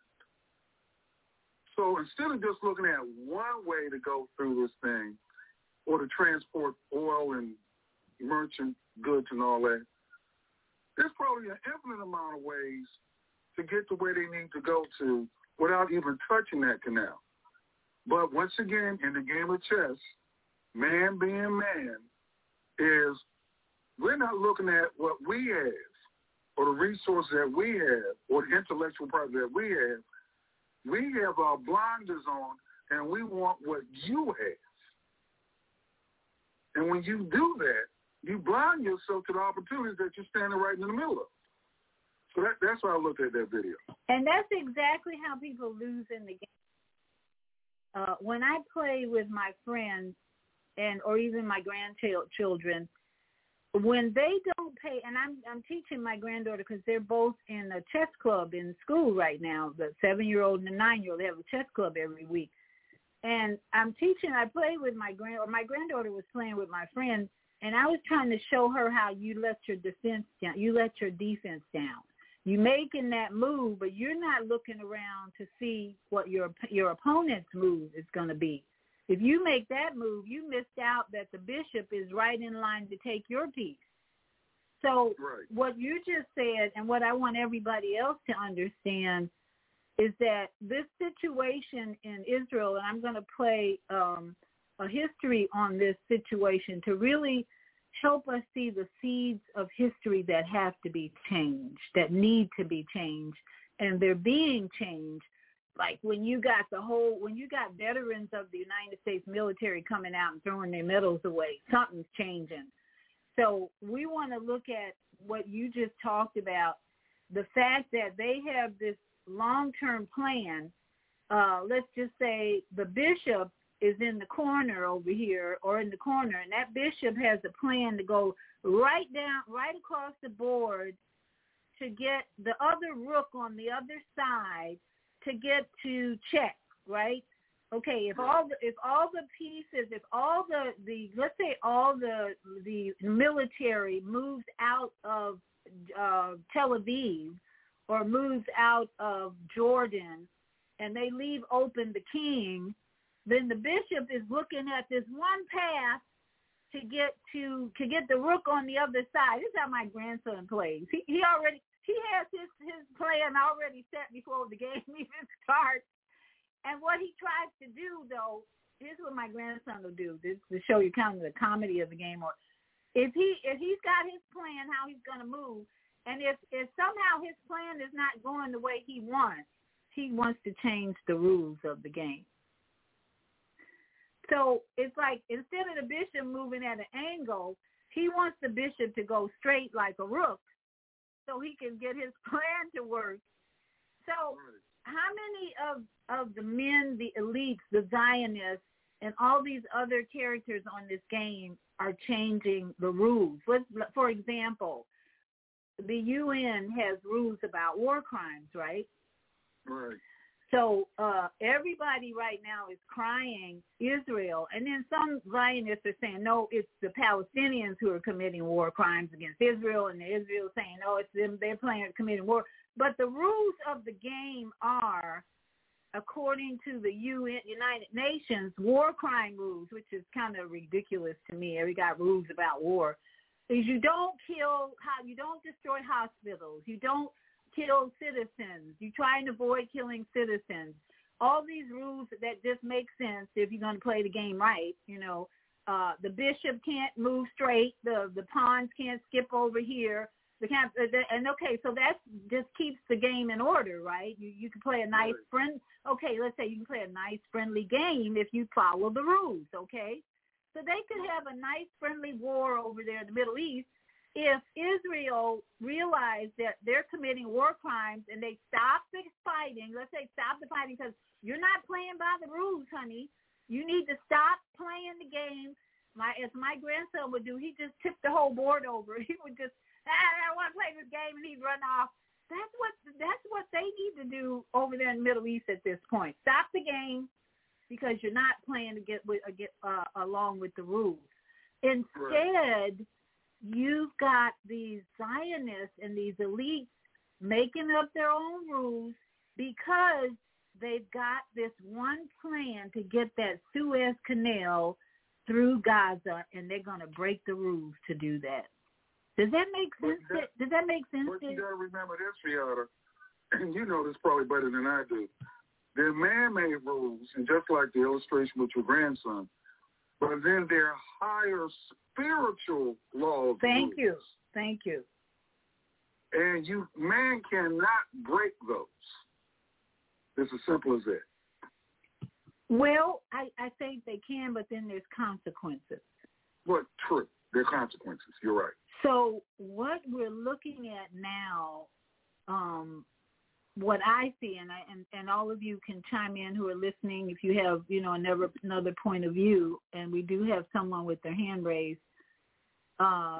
So instead of just looking at one way to go through this thing, or to transport oil and merchant goods and all that, there's probably an infinite amount of ways to get to where they need to go to without even touching that canal. But once again, in the game of chess, man being man, is we're not looking at what we have or the resources that we have or the intellectual property that we have. We have our blinders on, and we want what you have. And when you do that, you blind yourself to the opportunities that you're standing right in the middle of. So that, that's why I looked at that video. And that's exactly how people lose in the game. Uh, when I play with my friends and or even my grandchildren, when they don't pay, and I'm I'm teaching my granddaughter because they're both in a chess club in school right now, the seven-year-old and the nine-year-old, they have a chess club every week. And I'm teaching, I play with my grand, or my granddaughter was playing with my friend, and I was trying to show her how you let your defense down, you let your defense down. You making that move, but you're not looking around to see what your your opponent's move is going to be. If you make that move, you missed out that the bishop is right in line to take your piece. So right. What you just said, and what I want everybody else to understand, is that this situation in Israel, and I'm going to play um, a history on this situation to really help us see the seeds of history that have to be changed, that need to be changed, and they're being changed. Like when you got the whole, when you got veterans of the United States military coming out and throwing their medals away, something's changing. So we want to look at what you just talked about, the fact that they have this long-term plan. Uh, let's just say the bishop is in the corner over here or in the corner, and that bishop has a plan to go right down, right across the board to get the other rook on the other side to get to check, right? Okay, if all the if all the pieces, if all the, the let's say all the the military moves out of uh, Tel Aviv or moves out of Jordan, and they leave open the king, then the bishop is looking at this one path to get to to get the rook on the other side. This is how my grandson plays. He he already he has his his plan already set before the game even starts. And what he tries to do, though, here's what my grandson will do, this to show you kind of the comedy of the game. Or if he if he's got his plan, how he's going to move, and if if somehow his plan is not going the way he wants, he wants to change the rules of the game. So it's like instead of the bishop moving at an angle, he wants the bishop to go straight like a rook, so he can get his plan to work. So how many of, of the men, the elites, the Zionists, and all these other characters on this game are changing the rules? Let's, for example, the U N has rules about war crimes, right? Right. So uh, everybody right now is crying Israel, and then some Zionists are saying, no, it's the Palestinians who are committing war crimes against Israel, and Israel saying, no, it's them, they're playing committing war. But the rules of the game are, according to the U N, United Nations war crime rules, which is kind of ridiculous to me. We got rules about war. Is you don't kill, how you don't destroy hospitals, you don't kill citizens, you try and avoid killing citizens. All these rules that just make sense if you're going to play the game right. You know, uh, the bishop can't move straight, the the pawns can't skip over here. The camp, and okay, so that just keeps the game in order, right? You you can play a nice friend. Okay, let's say you can play a nice friendly game if you follow the rules. Okay, so they could have a nice friendly war over there in the Middle East if Israel realized that they're committing war crimes and they stop the fighting. Let's say stop the fighting because you're not playing by the rules, honey. You need to stop playing the game. My as my grandson would do, he just tipped the whole board over. He would just. I don't want to play this game, and he'd run off. That's what that's what they need to do over there in the Middle East at this point. Stop the game because you're not playing to get with get uh, along with the rules. Instead, you've got these Zionists and these elites making up their own rules because they've got this one plan to get that Suez Canal through Gaza, and they're going to break the rules to do that. Does that make sense? That, Does that make sense? But you got to remember this, Fiona, and you know this probably better than I do. They're man-made rules, and just like the illustration with your grandson, but then there are higher spiritual laws. Thank you. Thank you. And you, man cannot break those. It's as simple as that. Well, I, I think they can, but then there's consequences. What? True. There are consequences. You're right. So what we're looking at now, um, what I see, and, I, and and all of you can chime in who are listening if you have, you know, another, another point of view, and we do have someone with their hand raised. Uh,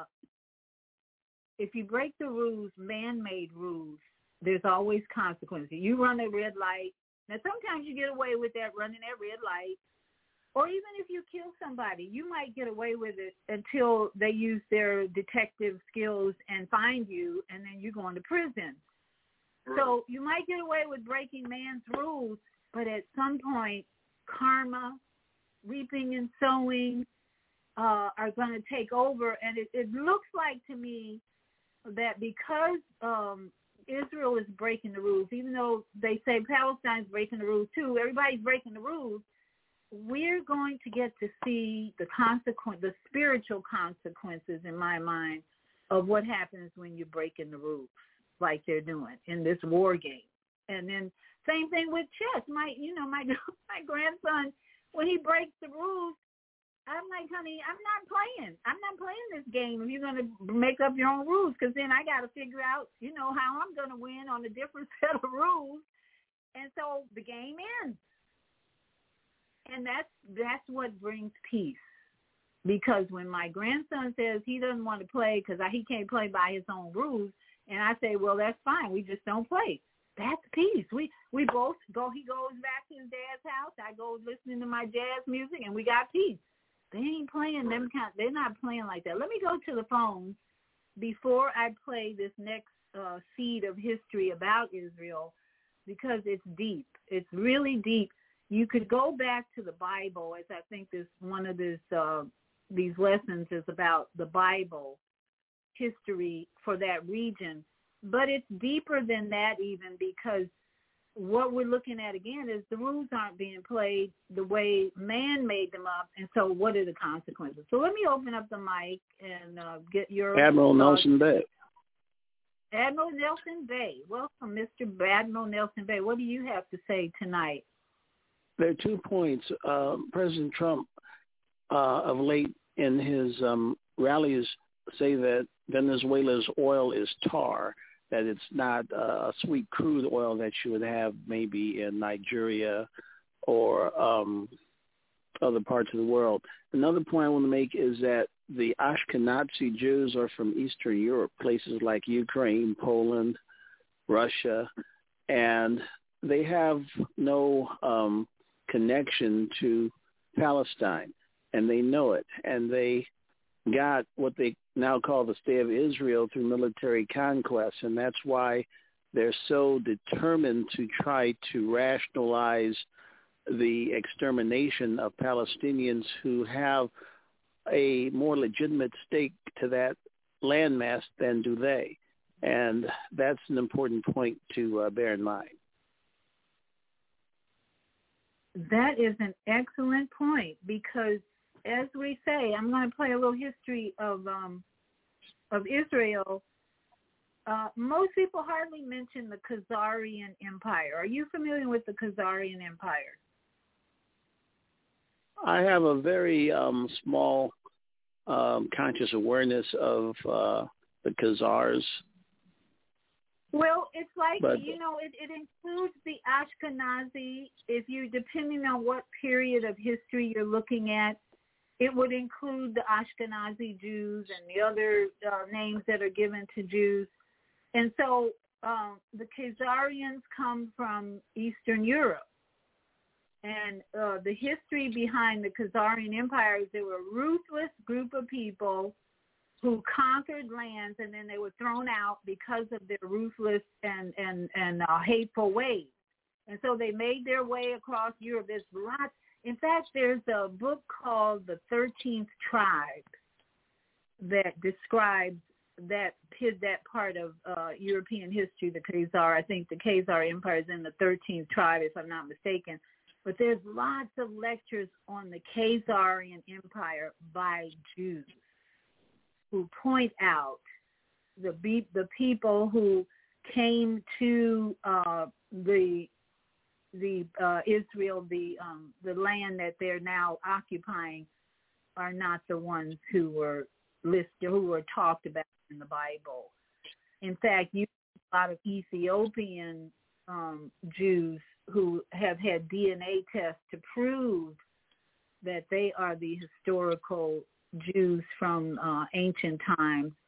if you break the rules, man-made rules, there's always consequences. You run a red light. Now, sometimes you get away with that, running that red light, Or even if you kill somebody, you might get away with it until they use their detective skills and find you, and then you're going to prison. Right. So you might get away with breaking man's rules, but at some point, karma, reaping and sowing uh, are going to take over. And it, it looks like to me that because um, Israel is breaking the rules, even though they say Palestine's breaking the rules too, everybody's breaking the rules, we're going to get to see the consequence, the spiritual consequences, in my mind, of what happens when you're breaking the rules like they're doing in this war game. And then same thing with chess. My, you know, my my grandson, when he breaks the rules, I'm like, honey, I'm not playing. I'm not playing this game if you're going to make up your own rules, because then I got to figure out, you know, how I'm going to win on a different set of rules. And so the game ends. And that's that's what brings peace. Because when my grandson says he doesn't want to play because he can't play by his own rules, and I say, well, that's fine. We just don't play. That's peace. We we both go. He goes back to his dad's house. I go listening to my jazz music, and we got peace. They ain't playing them kind. They're not playing like that. Let me go to the phones before I play this next uh, seed of history about Israel, because it's deep. It's really deep. You could go back to the Bible, as I think this one of this uh, these lessons is about the Bible history for that region. But it's deeper than that even, because what we're looking at again is the rules aren't being played the way man made them up, and so what are the consequences? So let me open up the mic and uh, get your Admiral uh, Nelson Bay. Admiral Nelson Bay. Welcome, Mister Admiral Nelson Bay. What do you have to say tonight? There are two points. Uh, President Trump, uh, of late in his um, rallies, say that Venezuela's oil is tar, that it's not uh, a sweet crude oil that you would have maybe in Nigeria or um, other parts of the world. Another point I want to make is that the Ashkenazi Jews are from Eastern Europe, places like Ukraine, Poland, Russia, and they have no um, connection to Palestine, and they know it, and they got what they now call the State of Israel through military conquest, and that's why they're so determined to try to rationalize the extermination of Palestinians who have a more legitimate stake to that landmass than do they. And that's an important point to uh, bear in mind. That is an excellent point, because as we say, I'm going to play a little history of um, of Israel. Uh, most people hardly mention the Khazarian Empire. Are you familiar with the Khazarian Empire? I have a very um, small um, conscious awareness of uh, the Khazars. Well, it's like, but, you know, it, it includes the Ashkenazi. If you, depending on what period of history you're looking at, it would include the Ashkenazi Jews and the other uh, names that are given to Jews. And so um, the Khazarians come from Eastern Europe. And uh, the history behind the Khazarian Empire is they were a ruthless group of people who conquered lands, and then they were thrown out because of their ruthless and, and, and uh, hateful ways. And so they made their way across Europe. There's lots. In fact, there's a book called The thirteenth Tribe that describes that that part of uh, European history, the Khazar. I think the Khazar Empire is in the thirteenth tribe, if I'm not mistaken. But there's lots of lectures on the Khazarian Empire by Jews who point out the be- the people who came to uh, the the uh, Israel, the um, the land that they're now occupying, are not the ones who were listed, who were talked about in the Bible. In fact, you have a lot of Ethiopian um, Jews who have had D N A tests to prove that they are the historical Jews from uh, ancient times,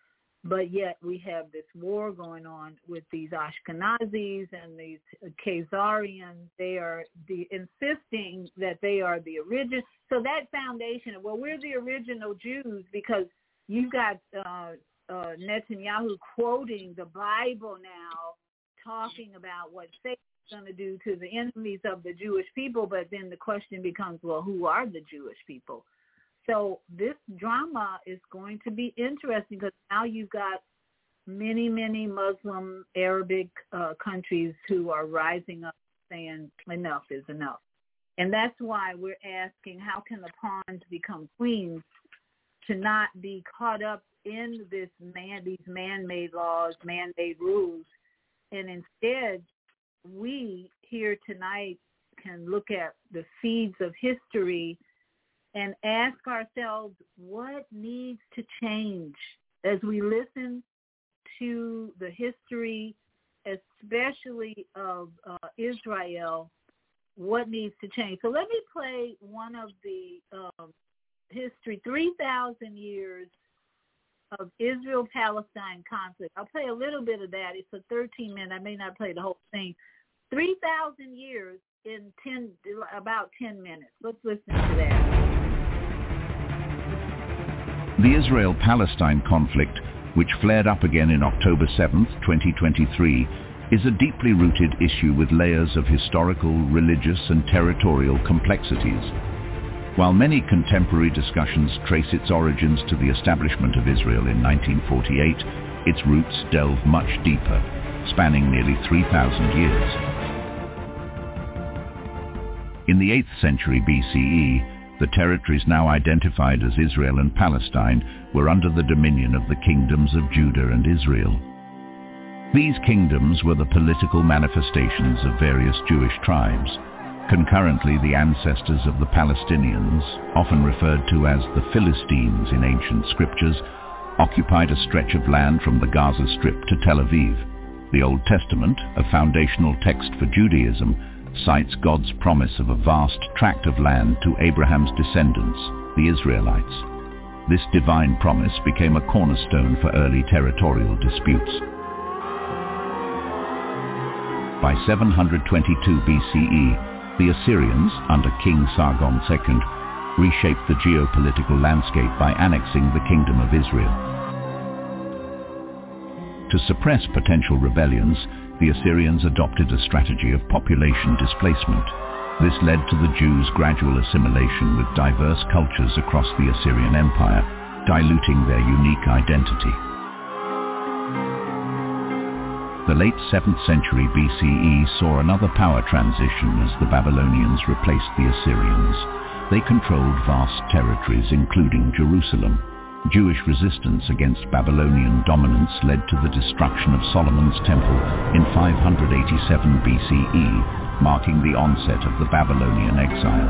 but yet we have this war going on with these Ashkenazis and these Khazarians. They are the, insisting that they are the original. So that foundation, well, we're the original Jews because you've got uh, uh, Netanyahu quoting the Bible now, talking about what Satan's going to do to the enemies of the Jewish people. But then the question becomes, well, who are the Jewish people? So this drama is going to be interesting because now you've got many, many Muslim Arabic uh, countries who are rising up saying enough is enough. And that's why we're asking, how can the pawns become queens, to not be caught up in this man, these man-made laws, man-made rules, and instead we here tonight can look at the seeds of history and ask ourselves what needs to change as we listen to the history, especially of uh, Israel, what needs to change. So let me play one of the um, history, three thousand years of Israel-Palestine conflict. I'll play a little bit of that. It's a thirteen minute. I may not play the whole thing. three thousand years in ten, about ten minutes. Let's listen to that. The Israel-Palestine conflict, which flared up again in October seventh, twenty twenty-three, is a deeply rooted issue with layers of historical, religious, and territorial complexities. While many contemporary discussions trace its origins to the establishment of Israel in nineteen forty-eight, its roots delve much deeper, spanning nearly three thousand years. In the eighth century B C E, the territories now identified as Israel and Palestine were under the dominion of the kingdoms of Judah and Israel. These kingdoms were the political manifestations of various Jewish tribes. Concurrently, the ancestors of the Palestinians, often referred to as the Philistines in ancient scriptures, occupied a stretch of land from the Gaza Strip to Tel Aviv. The Old Testament, a foundational text for Judaism, cites God's promise of a vast tract of land to Abraham's descendants, the Israelites. This divine promise became a cornerstone for early territorial disputes. By seven hundred twenty-two B C E, the Assyrians, under King Sargon the Second, reshaped the geopolitical landscape by annexing the Kingdom of Israel. To suppress potential rebellions, the Assyrians adopted a strategy of population displacement. This led to the Jews' gradual assimilation with diverse cultures across the Assyrian Empire, diluting their unique identity. The late seventh century B C E saw another power transition as the Babylonians replaced the Assyrians. They controlled vast territories, including Jerusalem. Jewish resistance against Babylonian dominance led to the destruction of Solomon's Temple in five hundred eighty-seven B C E, marking the onset of the Babylonian exile.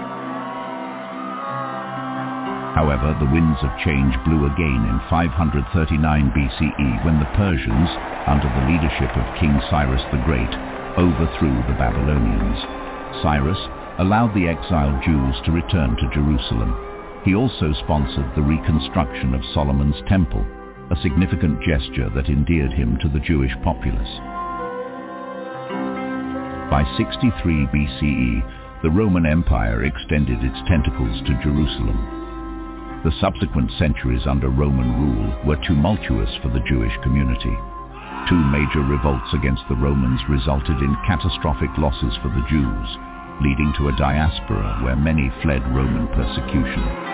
However, the winds of change blew again in five hundred thirty-nine B C E when the Persians, under the leadership of King Cyrus the Great, overthrew the Babylonians. Cyrus allowed the exiled Jews to return to Jerusalem. He also sponsored the reconstruction of Solomon's Temple, a significant gesture that endeared him to the Jewish populace. By sixty-three B C E, the Roman Empire extended its tentacles to Jerusalem. The subsequent centuries under Roman rule were tumultuous for the Jewish community. Two major revolts against the Romans resulted in catastrophic losses for the Jews, leading to a diaspora where many fled Roman persecution.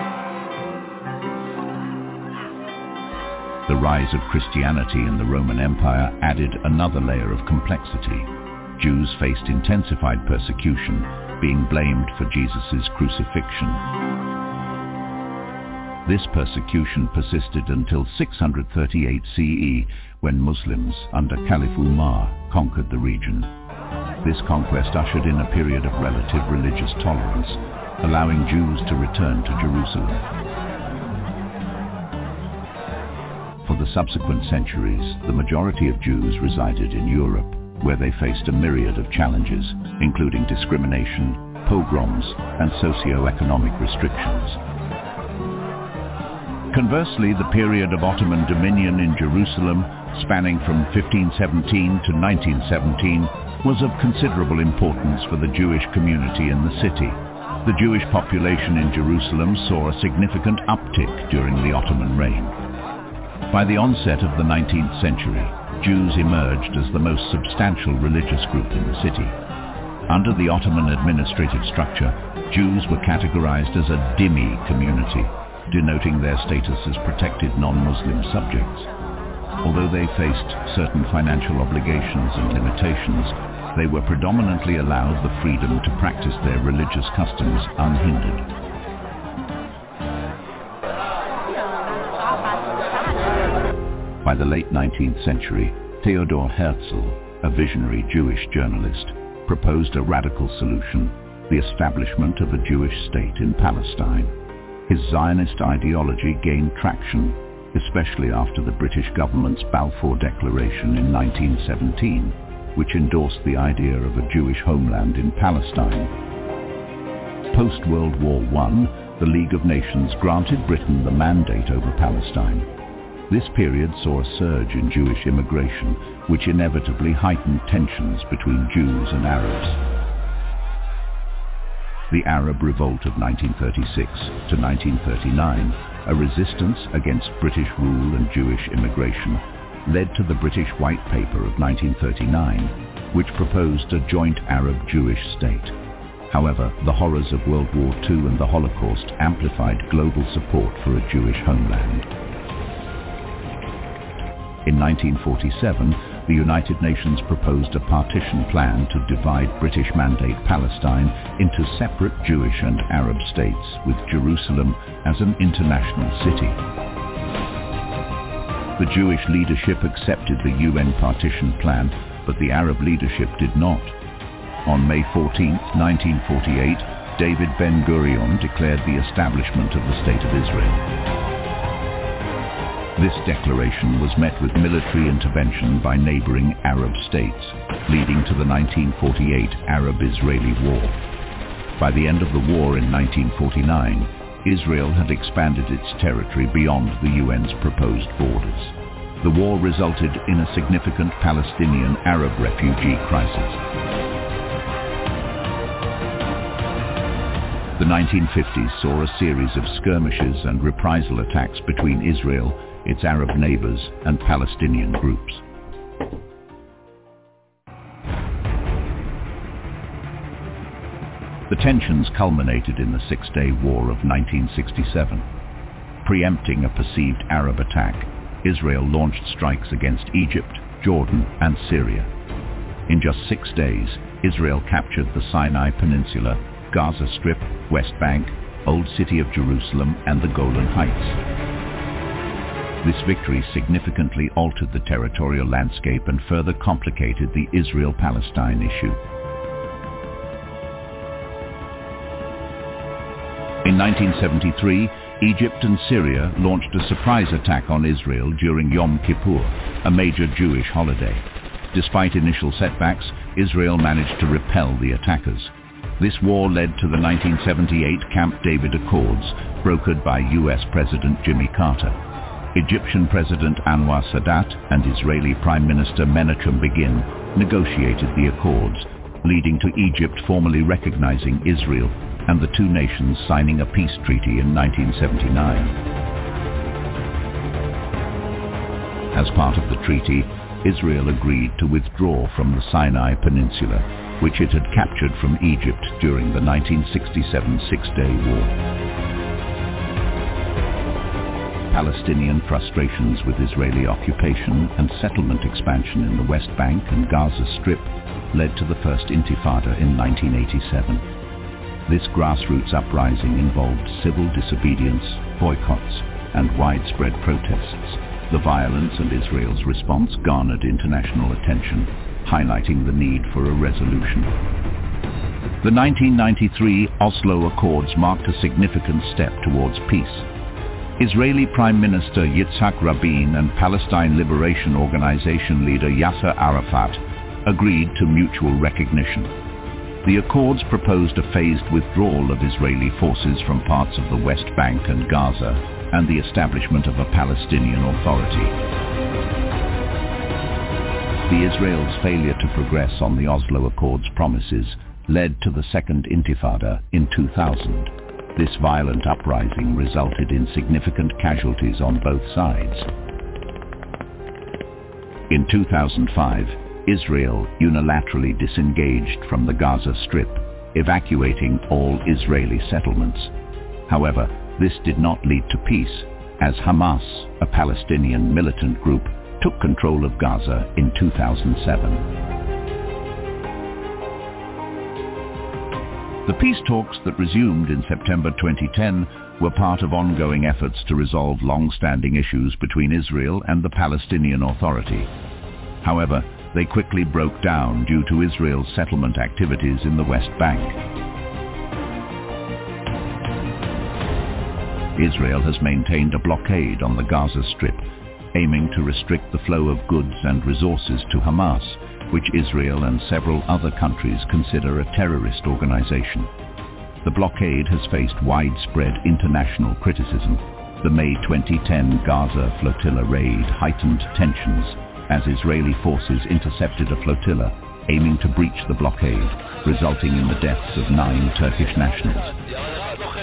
The rise of Christianity in the Roman Empire added another layer of complexity. Jews faced intensified persecution, being blamed for Jesus' crucifixion. This persecution persisted until six hundred thirty-eight C E, when Muslims under Caliph Umar conquered the region. This conquest ushered in a period of relative religious tolerance, allowing Jews to return to Jerusalem. For the subsequent centuries, the majority of Jews resided in Europe, where they faced a myriad of challenges, including discrimination, pogroms, and socio-economic restrictions. Conversely, the period of Ottoman dominion in Jerusalem, spanning from fifteen seventeen to nineteen seventeen, was of considerable importance for the Jewish community in the city. The Jewish population in Jerusalem saw a significant uptick during the Ottoman reign. By the onset of the nineteenth century, Jews emerged as the most substantial religious group in the city. Under the Ottoman administrative structure, Jews were categorized as a dhimmi community, denoting their status as protected non-Muslim subjects. Although they faced certain financial obligations and limitations, they were predominantly allowed the freedom to practice their religious customs unhindered. By the late nineteenth century, Theodor Herzl, a visionary Jewish journalist, proposed a radical solution, the establishment of a Jewish state in Palestine. His Zionist ideology gained traction, especially after the British government's Balfour Declaration in nineteen seventeen, which endorsed the idea of a Jewish homeland in Palestine. Post-World War One, the League of Nations granted Britain the mandate over Palestine. This period saw a surge in Jewish immigration, which inevitably heightened tensions between Jews and Arabs. The Arab Revolt of nineteen thirty-six to nineteen thirty-nine, a resistance against British rule and Jewish immigration, led to the British White Paper of nineteen thirty-nine, which proposed a joint Arab-Jewish state. However, the horrors of World War Two and the Holocaust amplified global support for a Jewish homeland. In nineteen forty-seven, the United Nations proposed a partition plan to divide British Mandate Palestine into separate Jewish and Arab states, with Jerusalem as an international city. The Jewish leadership accepted the U N partition plan, but the Arab leadership did not. On May fourteenth, nineteen forty-eight, David Ben-Gurion declared the establishment of the State of Israel. This declaration was met with military intervention by neighboring Arab states, leading to the nineteen forty-eight Arab-Israeli War. By the end of the war in nineteen forty-nine, Israel had expanded its territory beyond the U N's proposed borders. The war resulted in a significant Palestinian-Arab refugee crisis. The nineteen fifties saw a series of skirmishes and reprisal attacks between Israel, its Arab neighbors, and Palestinian groups. The tensions culminated in the Six-Day War of nineteen sixty-seven. Preempting a perceived Arab attack, Israel launched strikes against Egypt, Jordan, and Syria. In just six days, Israel captured the Sinai Peninsula, Gaza Strip, West Bank, Old City of Jerusalem, and the Golan Heights. This victory significantly altered the territorial landscape and further complicated the Israel-Palestine issue. In nineteen seventy-three, Egypt and Syria launched a surprise attack on Israel during Yom Kippur, a major Jewish holiday. Despite initial setbacks, Israel managed to repel the attackers. This war led to the nineteen seventy-eight Camp David Accords, brokered by U S President Jimmy Carter. Egyptian President Anwar Sadat and Israeli Prime Minister Menachem Begin negotiated the accords, leading to Egypt formally recognizing Israel and the two nations signing a peace treaty in nineteen seventy-nine. As part of the treaty, Israel agreed to withdraw from the Sinai Peninsula, which it had captured from Egypt during the nineteen sixty-seven Six-Day War. Palestinian frustrations with Israeli occupation and settlement expansion in the West Bank and Gaza Strip led to the First Intifada in nineteen eighty-seven. This grassroots uprising involved civil disobedience, boycotts, and widespread protests. The violence and Israel's response garnered international attention, highlighting the need for a resolution. The nineteen ninety-three Oslo Accords marked a significant step towards peace. Israeli Prime Minister Yitzhak Rabin and Palestine Liberation Organization leader Yasser Arafat agreed to mutual recognition. The accords proposed a phased withdrawal of Israeli forces from parts of the West Bank and Gaza and the establishment of a Palestinian Authority. The Israel's failure to progress on the Oslo Accords promises led to the Second Intifada in two thousand. This violent uprising resulted in significant casualties on both sides. In two thousand five, Israel unilaterally disengaged from the Gaza Strip, evacuating all Israeli settlements. However, this did not lead to peace, as Hamas, a Palestinian militant group, took control of Gaza in two thousand seven. The peace talks that resumed in September twenty ten were part of ongoing efforts to resolve long-standing issues between Israel and the Palestinian Authority. However, they quickly broke down due to Israel's settlement activities in the West Bank. Israel has maintained a blockade on the Gaza Strip, aiming to restrict the flow of goods and resources to Hamas, which Israel and several other countries consider a terrorist organization. The blockade has faced widespread international criticism. The May twenty ten Gaza flotilla raid heightened tensions as Israeli forces intercepted a flotilla aiming to breach the blockade, resulting in the deaths of nine Turkish nationals.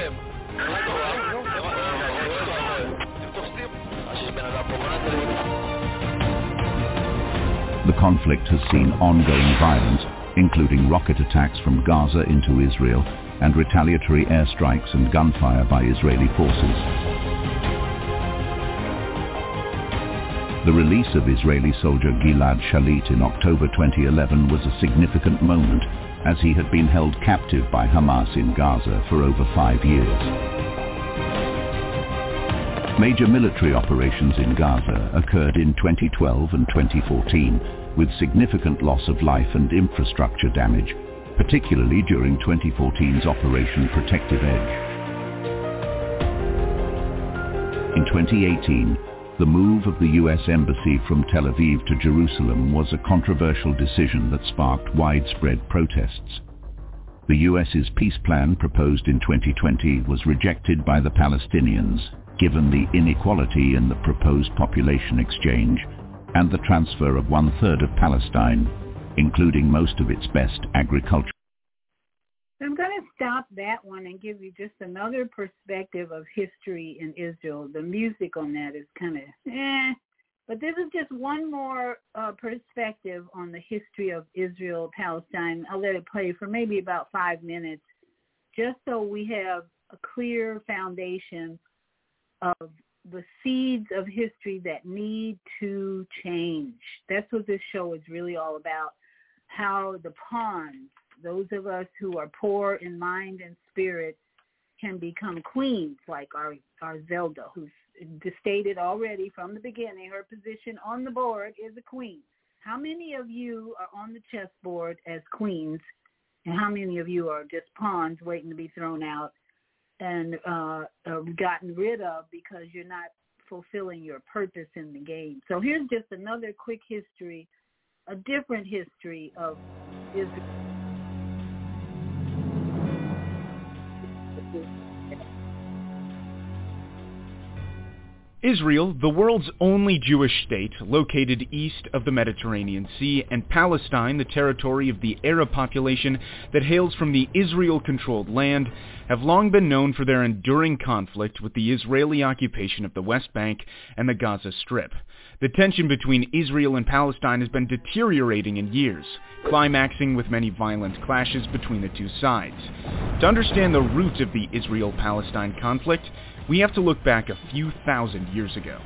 The conflict has seen ongoing violence, including rocket attacks from Gaza into Israel and retaliatory airstrikes and gunfire by Israeli forces. The release of Israeli soldier Gilad Shalit in October twenty eleven was a significant moment, as he had been held captive by Hamas in Gaza for over five years. Major military operations in Gaza occurred in twenty twelve and twenty fourteen, with significant loss of life and infrastructure damage, particularly during twenty fourteen's Operation Protective Edge. In twenty eighteen, the move of the U S Embassy from Tel Aviv to Jerusalem was a controversial decision that sparked widespread protests. The U S's peace plan proposed in twenty twenty was rejected by the Palestinians, given the inequality in the proposed population exchange and the transfer of one-third of Palestine, including most of its best agriculture. I'm going to stop that one and give you just another perspective of history in Israel. The music on that is kind of eh, but this is just one more uh, perspective on the history of Israel, Palestine. I'll let it play for maybe about five minutes, just so we have a clear foundation of the seeds of history that need to change. That's what this show is really all about, how the pawns, those of us who are poor in mind and spirit, can become queens, like our, our Zelda, who's stated already from the beginning, her position on the board is a queen. How many of you are on the chessboard as queens, and how many of you are just pawns waiting to be thrown out and uh, uh, gotten rid of because you're not fulfilling your purpose in the game? So here's just another quick history, a different history of Israel. Israel, the world's only Jewish state located east of the Mediterranean Sea, and Palestine, the territory of the Arab population that hails from the Israel-controlled land, have long been known for their enduring conflict with the Israeli occupation of the West Bank and the Gaza Strip. The tension between Israel and Palestine has been deteriorating in years, climaxing with many violent clashes between the two sides. To understand the root of the Israel-Palestine conflict, we have to look back a few thousand years ago.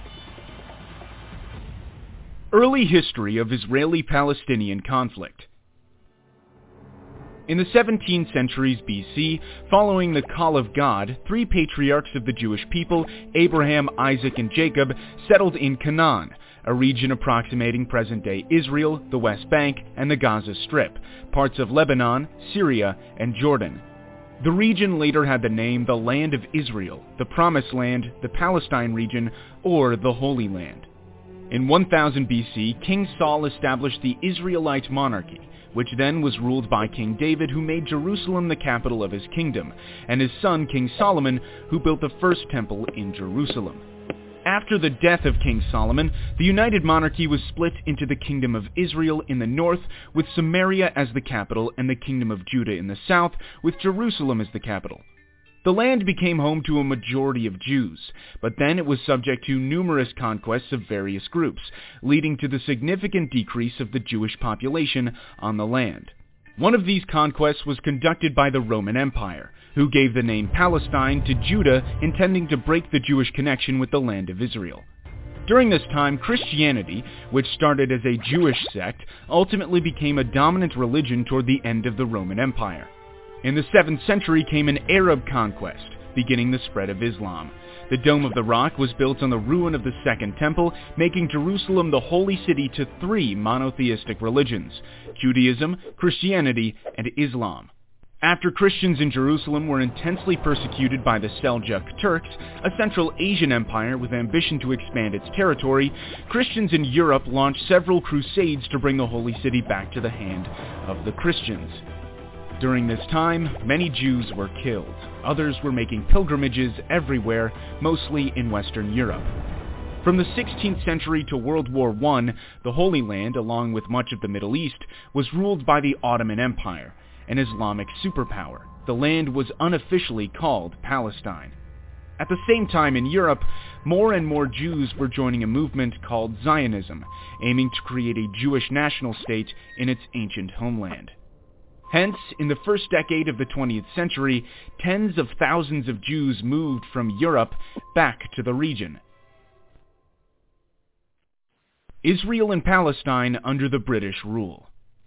Early history of Israeli-Palestinian conflict. In the seventeenth centuries B C, following the call of God, three patriarchs of the Jewish people, Abraham, Isaac, and Jacob, settled in Canaan, a region approximating present-day Israel, the West Bank, and the Gaza Strip, parts of Lebanon, Syria, and Jordan. The region later had the name the Land of Israel, the Promised Land, the Palestine region, or the Holy Land. In one thousand B C, King Saul established the Israelite monarchy, which then was ruled by King David, who made Jerusalem the capital of his kingdom, and his son King Solomon, who built the first temple in Jerusalem. After the death of King Solomon, the united monarchy was split into the Kingdom of Israel in the north, with Samaria as the capital, and the Kingdom of Judah in the south, with Jerusalem as the capital. The land became home to a majority of Jews, but then it was subject to numerous conquests of various groups, leading to the significant decrease of the Jewish population on the land. One of these conquests was conducted by the Roman Empire, who gave the name Palestine to Judah, intending to break the Jewish connection with the land of Israel. During this time, Christianity, which started as a Jewish sect, ultimately became a dominant religion toward the end of the Roman Empire. In the seventh century came an Arab conquest, beginning the spread of Islam. The Dome of the Rock was built on the ruin of the Second Temple, making Jerusalem the holy city to three monotheistic religions: Judaism, Christianity, and Islam. After Christians in Jerusalem were intensely persecuted by the Seljuk Turks, a Central Asian empire with ambition to expand its territory, Christians in Europe launched several crusades to bring the holy city back to the hand of the Christians. During this time, many Jews were killed. Others were making pilgrimages everywhere, mostly in Western Europe. From the sixteenth century to World War One, the Holy Land, along with much of the Middle East, was ruled by the Ottoman Empire, an Islamic superpower. The land was unofficially called Palestine. At the same time in Europe, more and more Jews were joining a movement called Zionism, aiming to create a Jewish national state in its ancient homeland. Hence, in the first decade of the twentieth century, tens of thousands of Jews moved from Europe back to the region. Israel and Palestine under the British rule.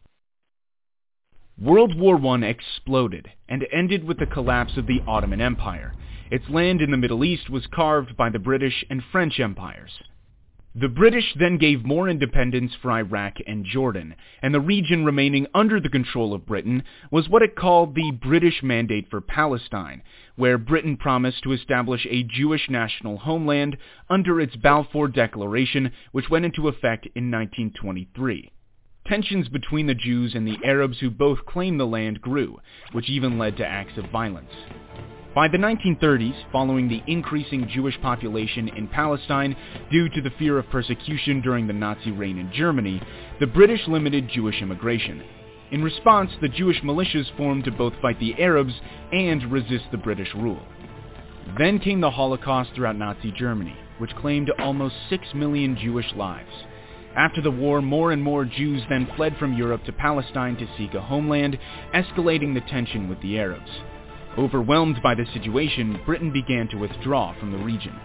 World War One exploded and ended with the collapse of the Ottoman Empire. Its land in the Middle East was carved by the British and French empires. The British then gave more independence for Iraq and Jordan, and the region remaining under the control of Britain was what it called the British Mandate for Palestine, where Britain promised to establish a Jewish national homeland under its Balfour Declaration, which went into effect in nineteen twenty-three. Tensions between the Jews and the Arabs who both claimed the land grew, which even led to acts of violence. By the nineteen thirties, following the increasing Jewish population in Palestine due to the fear of persecution during the Nazi reign in Germany, the British limited Jewish immigration. In response, the Jewish militias formed to both fight the Arabs and resist the British rule. Then came the Holocaust throughout Nazi Germany, which claimed almost six million Jewish lives. After the war, more and more Jews then fled from Europe to Palestine to seek a homeland, escalating the tension with the Arabs. Overwhelmed by the situation, Britain began to withdraw from the region.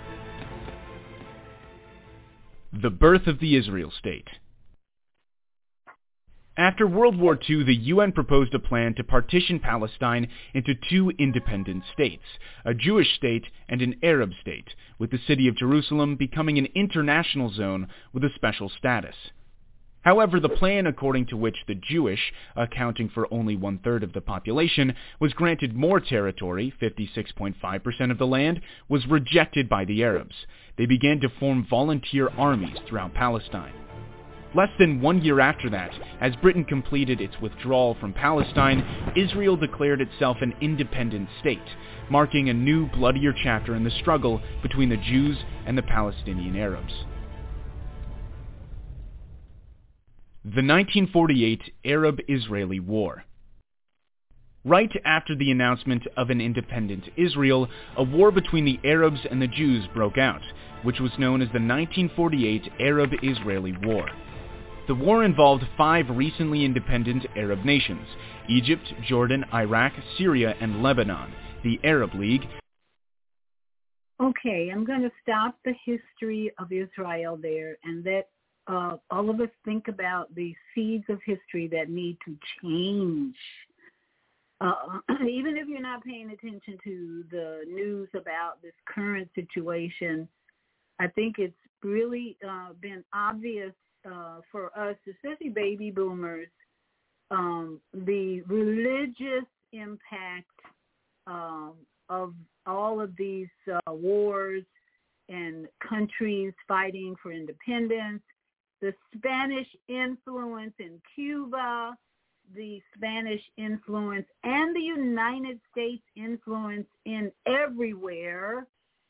The birth of the Israel state. After World War Two, the U N proposed a plan to partition Palestine into two independent states, a Jewish state and an Arab state, with the city of Jerusalem becoming an international zone with a special status. However, the plan according to which the Jewish, accounting for only one-third of the population, was granted more territory, fifty-six point five percent of the land, was rejected by the Arabs. They began to form volunteer armies throughout Palestine. Less than one year after that, as Britain completed its withdrawal from Palestine, Israel declared itself an independent state, marking a new, bloodier chapter in the struggle between the Jews and the Palestinian Arabs. The nineteen forty-eight Arab-Israeli War. Right after the announcement of an independent Israel, a war between the Arabs and the Jews broke out, which was known as the nineteen forty-eight Arab-Israeli War. The war involved five recently independent Arab nations: Egypt, Jordan, Iraq, Syria, and Lebanon. The Arab League. Okay, I'm going to stop the history of Israel there and let uh, all of us think about the seeds of history that need to change. Uh, even if you're not paying attention to the news about this current situation, I think it's really uh, been obvious uh, for us, especially baby boomers, um, the religious impact um, of all of these uh, wars and countries fighting for independence, the Spanish influence in Cuba, the Spanish influence and the United States influence in everywhere,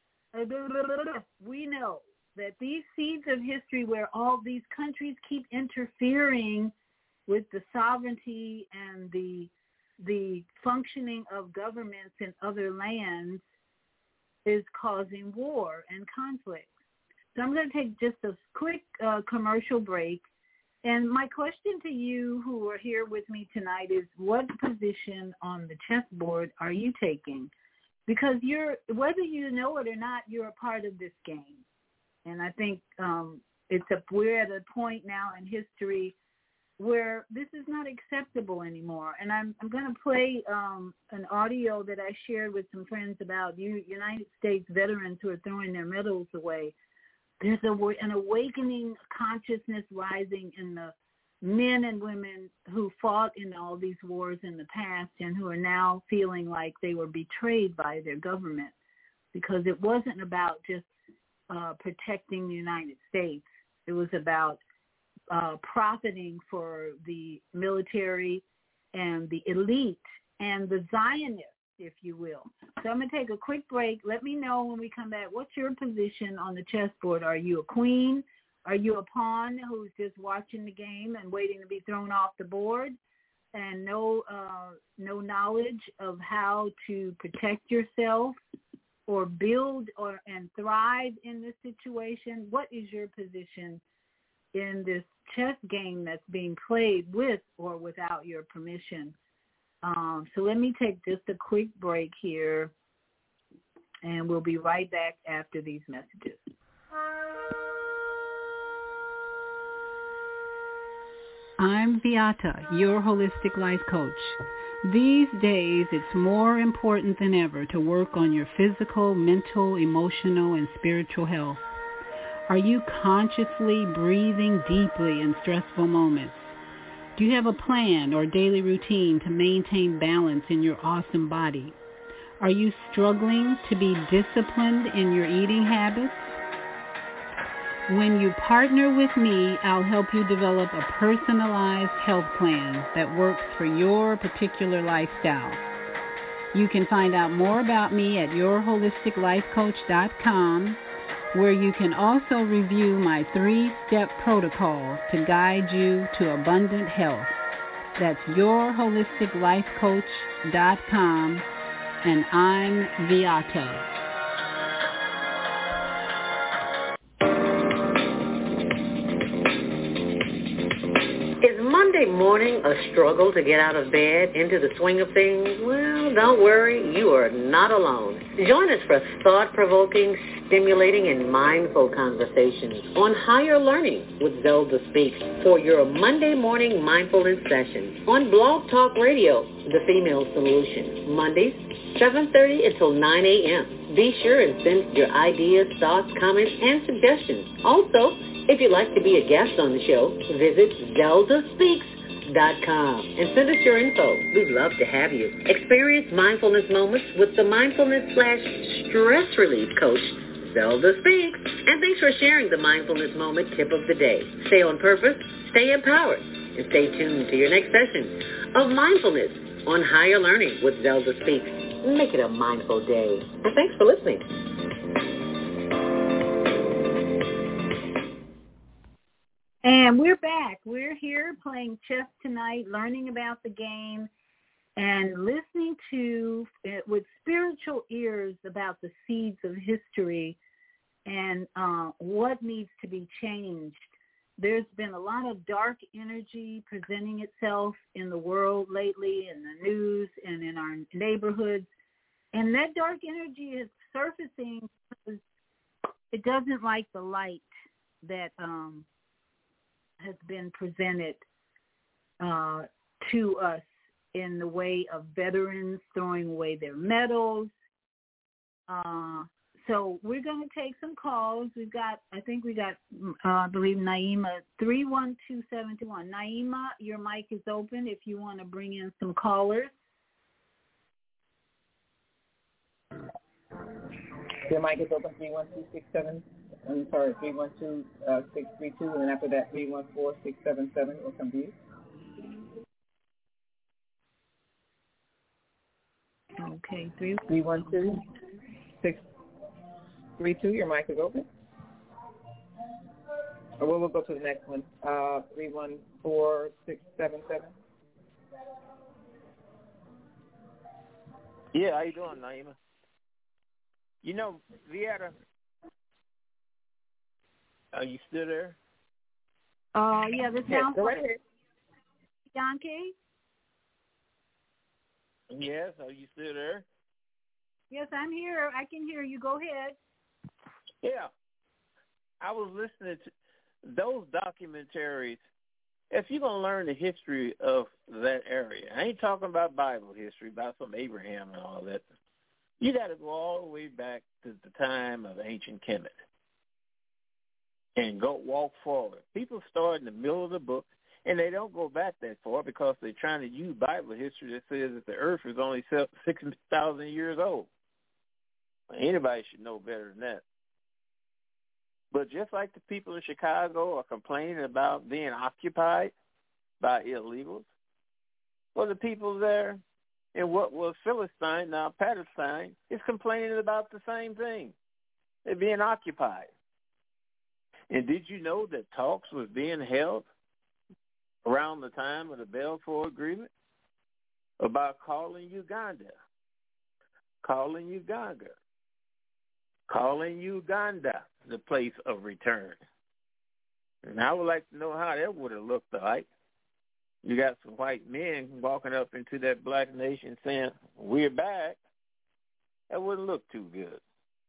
we know that these seeds of history where all these countries keep interfering with the sovereignty and the the functioning of governments in other lands is causing war and conflict. So I'm going to take just a quick uh, commercial break. And my question to you who are here with me tonight is, what position on the chessboard are you taking? Because you're, whether you know it or not, you're a part of this game. And I think um, it's a, we're at a point now in history where this is not acceptable anymore. And I'm, I'm going to play um, an audio that I shared with some friends about you, United States veterans who are throwing their medals away. There's a, an awakening consciousness rising in the men and women who fought in all these wars in the past and who are now feeling like they were betrayed by their government, because it wasn't about just uh, protecting the United States. It was about uh, profiting for the military and the elite and the Zionists, if you will. So I'm going to take a quick break. Let me know when we come back, what's your position on the chessboard? Are you a queen? Are you a pawn who's just watching the game and waiting to be thrown off the board and no uh, no knowledge of how to protect yourself or build or and thrive in this situation? What is your position in this chess game that's being played with or without your permission? Um, so let me take just a quick break here, and we'll be right back after these messages. I'm Beata, your holistic life coach. These days, it's more important than ever to work on your physical, mental, emotional, and spiritual health. Are you consciously breathing deeply in stressful moments? Do you have a plan or daily routine to maintain balance in your awesome body? Are you struggling to be disciplined in your eating habits? When you partner with me, I'll help you develop a personalized health plan that works for your particular lifestyle. You can find out more about me at your holistic life coach dot com, where you can also review my three-step protocol to guide you to abundant health. That's your holistic life coach dot com, and I'm Beata. Is Monday morning a struggle to get out of bed, into the swing of things? Well, don't worry, you are not alone. Join us for thought-provoking, stimulating, and mindful conversations on higher learning with Zelda Speaks for your Monday morning mindfulness session on Blog Talk Radio, The Female Solution, Mondays, seven thirty until nine a.m. Be sure and send your ideas, thoughts, comments, and suggestions. Also, if you'd like to be a guest on the show, visit zelda speaks dot com and send us your info. We'd love to have you. Experience mindfulness moments with the mindfulness slash stress relief coach, Zelda Speaks. And thanks for sharing the mindfulness moment tip of the day. Stay on purpose, stay empowered, and stay tuned to your next session of mindfulness on Higher Learning with Zelda Speaks. Make it a mindful day. And thanks for listening. And we're back. We're here playing chess tonight, learning about the game, and listening to, uh, with spiritual ears, about the seeds of history and uh, what needs to be changed. There's been a lot of dark energy presenting itself in the world lately, in the news and in our neighborhoods. And that dark energy is surfacing because it doesn't like the light that um, has been presented uh, to us in the way of veterans throwing away their medals. Uh, so we're going to take some calls. We've got, I think we got, uh, I believe, Naima, three one two seven two one. Naima, your mic is open if you want to bring in some callers. Your mic is open, three one two six seven. I'm sorry, three one two six three two, and then after that, three one four six seven seven will come to you. Okay, three three one two six three two. Your mic is open. Or we'll, we'll go to the next one. Uh, three one four six seven seven. Yeah, how you doing, Naima? You know, Vieta, are you still there? Uh, yeah, this Yes, sounds go like right ahead. Yankee. Yes, are you still there? Yes, I'm here. I can hear you. Go ahead. Yeah. I was listening to those documentaries. If you're going to learn the history of that area, I ain't talking about Bible history, about some Abraham and all that. You got to go all the way back to the time of ancient Kemet and go walk forward. People start in the middle of the book, and they don't go back that far because they're trying to use Bible history that says that the earth is only six thousand years old. Anybody should know better than that. But just like the people in Chicago are complaining about being occupied by illegals, well, the people there in what was Philistine, now Palestine, is complaining about the same thing. They're being occupied. And did you know that talks was being held around the time of the Balfour Agreement about calling Uganda, calling Uganda, calling Uganda the place of return? And I would like to know how that would have looked like. You got some white men walking up into that black nation saying, we're back. That wouldn't look too good.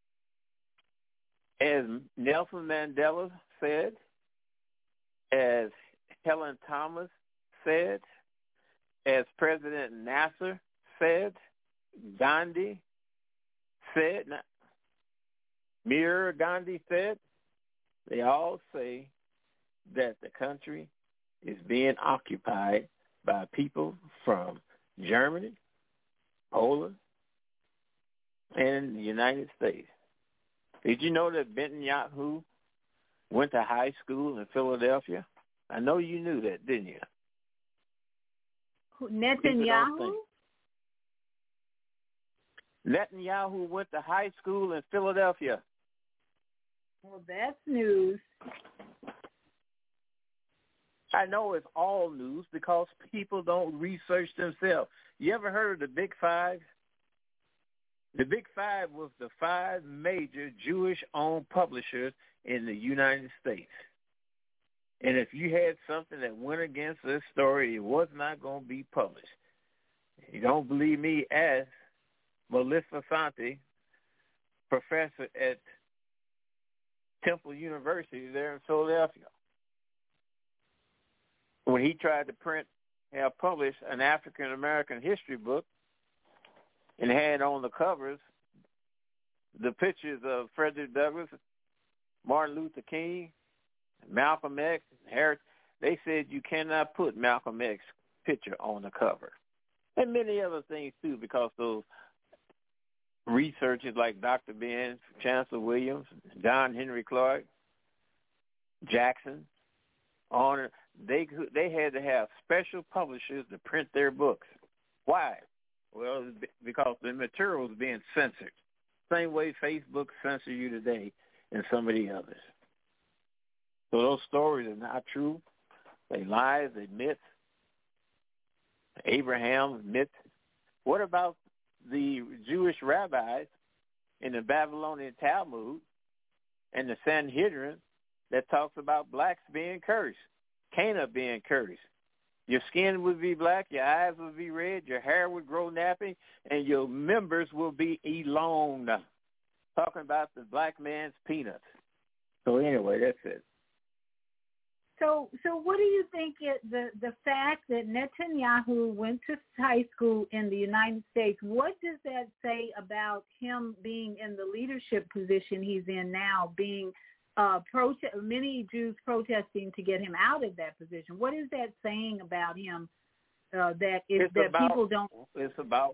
As Nelson Mandela said, as Helen Thomas said, as President Nasser said, Gandhi said, Mahatma Gandhi said, they all say that the country is being occupied by people from Germany, Poland, and the United States. Did you know that Netanyahu went to high school in Philadelphia? I know you knew that, didn't you? Netanyahu? Netanyahu went to high school in Philadelphia. Well, that's news. I know it's all news because people don't research themselves. You ever heard of the Big Five? The Big Five was the five major Jewish-owned publishers in the United States. And if you had something that went against this story, it was not going to be published. If you don't believe me, ask Melissa Santi, professor at Temple University there in Philadelphia. When he tried to print, have published an African-American history book and had on the covers the pictures of Frederick Douglass, Martin Luther King, Malcolm X, Harris, they said you cannot put Malcolm X's picture on the cover. And many other things, too, because those researchers like Doctor Ben, Chancellor Williams, John Henry Clark, Jackson, on they they had to have special publishers to print their books. Why? Well, because the material was being censored. Same way Facebook censors you today and some of the others. So those stories are not true. They lies, they myths. Abraham myth. What about the Jewish rabbis in the Babylonian Talmud and the Sanhedrin that talks about blacks being cursed, Cana being cursed? Your skin would be black, your eyes would be red, your hair would grow nappy, and your members will be elonged. Talking about the black man's peanuts. So anyway, that's it. So, so what do you think it, the the fact that Netanyahu went to high school in the United States, what does that say about him being in the leadership position he's in now, being uh, prote- many Jews protesting to get him out of that position? What is that saying about him uh, that if, it's that about, people don't? It's about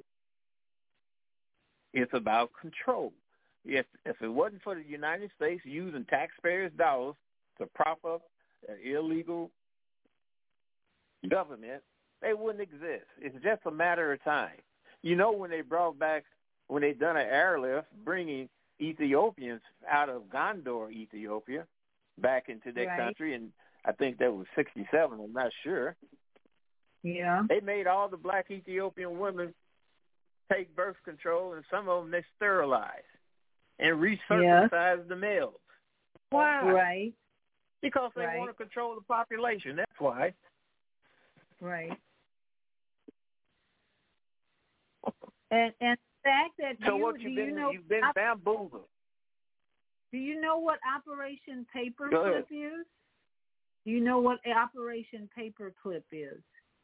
it's about control. If if it wasn't for the United States using taxpayers' dollars to prop up an illegal government, they wouldn't exist. It's just a matter of time. You know, when they brought back, when they done an airlift bringing Ethiopians out of Gondor, Ethiopia, back into their Right. country, and I think that was sixty-seven, I'm not sure. Yeah. They made all the black Ethiopian women take birth control, and some of them they sterilized and recircumcised Yeah. the males. Why? Right. Because they Right. want to control the population. That's why. Right. And and the fact that So you, what do you've you been know you've been op- bamboozled. do you know what Operation Paperclip Go ahead. is? Do you know what Operation Paperclip is?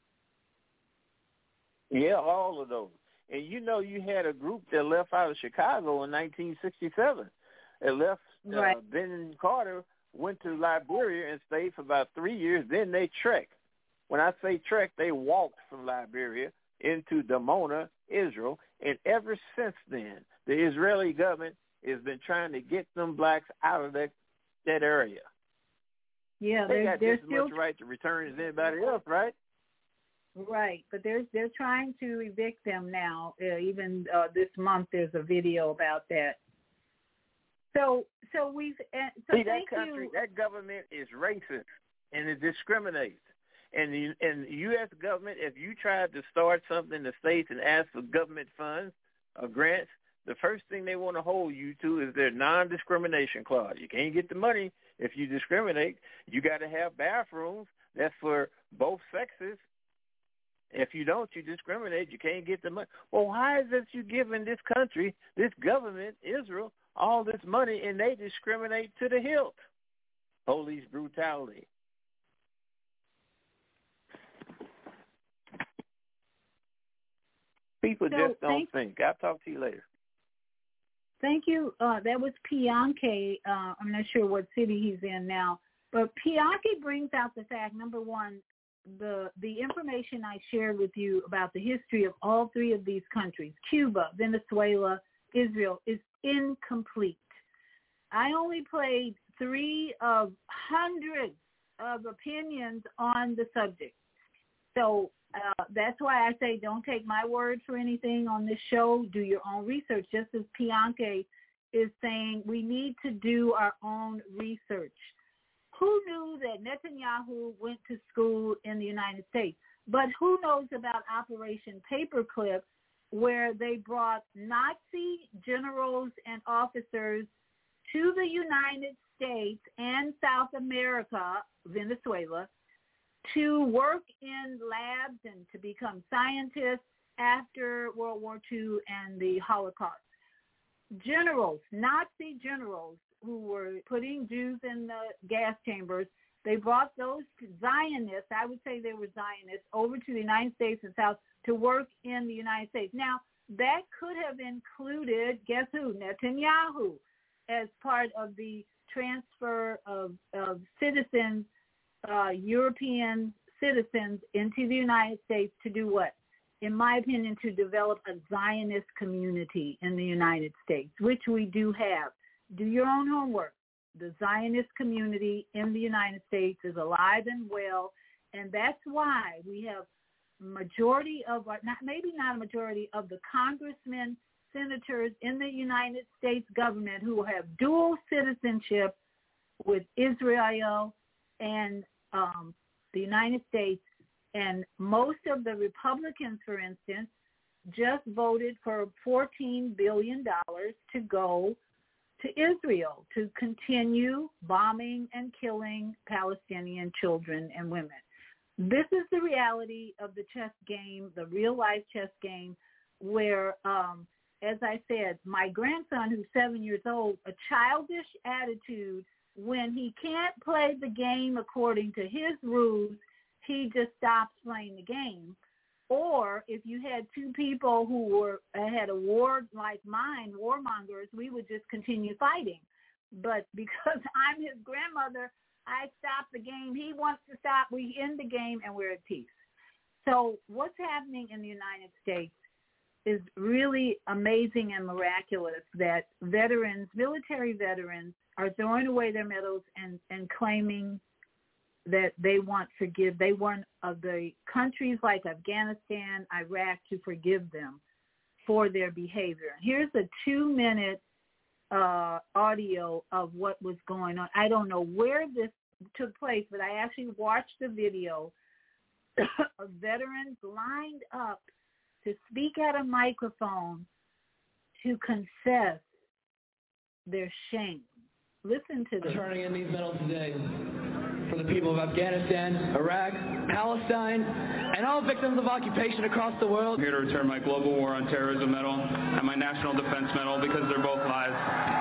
Yeah, all of those. And you know, you had a group that left out of Chicago in nineteen sixty-seven. It left. Right. Uh, Ben Carter went to Liberia and stayed for about three years. Then they trekked. When I say trek, they walked from Liberia into Dimona, Israel, and ever since then, the Israeli government has been trying to get them blacks out of that that area. Yeah, They they're got they're just as still much right to return as anybody else, right? right, but they're they're trying to evict them now. Uh, even uh, this month, there's a video about that. So so we've uh, so See, that thank country, you. that government is racist and it discriminates. And the and the U S government, if you tried to start something in the States and ask for government funds or grants, the first thing they want to hold you to is their non-discrimination clause. You can't get the money if you discriminate. You got to have bathrooms that's for both sexes. If you don't, you discriminate. You can't get the money. Well, why is it you giving this country, this government, Israel, all this money, and they discriminate to the hilt? Police brutality. People So, just don't thank- think. I'll talk to you later. Thank you. Uh, that was Pianke. Uh, I'm not sure what city he's in now, but Pianke brings out the fact, number one, the the information I shared with you about the history of all three of these countries, Cuba, Venezuela, Israel, is incomplete. I only played three of hundreds of opinions on the subject. So uh, that's why I say don't take my word for anything on this show. Do your own research, just as Pianke is saying we need to do our own research. Who knew that Netanyahu went to school in the United States? But who knows about Operation Paperclip, where they brought Nazi generals and officers to the United States and South America, Venezuela, to work in labs and to become scientists after World War Two and the Holocaust. Generals, Nazi generals who were putting Jews in the gas chambers, they brought those Zionists, I would say they were Zionists, over to the United States and South to work in the United States. Now, that could have included, guess who, Netanyahu, as part of the transfer of, of citizens, uh, European citizens into the United States to do what? In my opinion, to develop a Zionist community in the United States, which we do have. Do your own homework. The Zionist community in the United States is alive and well, and that's why we have majority of, our, not maybe not a majority of the congressmen, senators in the United States government who have dual citizenship with Israel and um, the United States. And most of the Republicans, for instance, just voted for fourteen billion dollars to go to Israel to continue bombing and killing Palestinian children and women. This is the reality of the chess game, the real-life chess game, where, um, as I said, my grandson, who's seven years old, a childish attitude, when he can't play the game according to his rules, he just stops playing the game. Or if you had two people who were had a war like mine, warmongers, we would just continue fighting. But because I'm his grandmother, I stop the game. He wants to stop. We end the game, and we're at peace. So what's happening in the United States is really amazing and miraculous that veterans, military veterans, are throwing away their medals and, and claiming that they want forgive. They want of the countries like Afghanistan, Iraq to forgive them. for their behavior. Here's a two-minute uh, audio of what was going on. I don't know where this took place, but I actually watched the video of veterans lined up to speak at a microphone to confess their shame. Listen to this. Turning in these medals today for the people of Afghanistan, Iraq, Palestine, and all victims of occupation across the world. I'm here to return my Global War on Terrorism medal and my National Defense medal because they're both lives.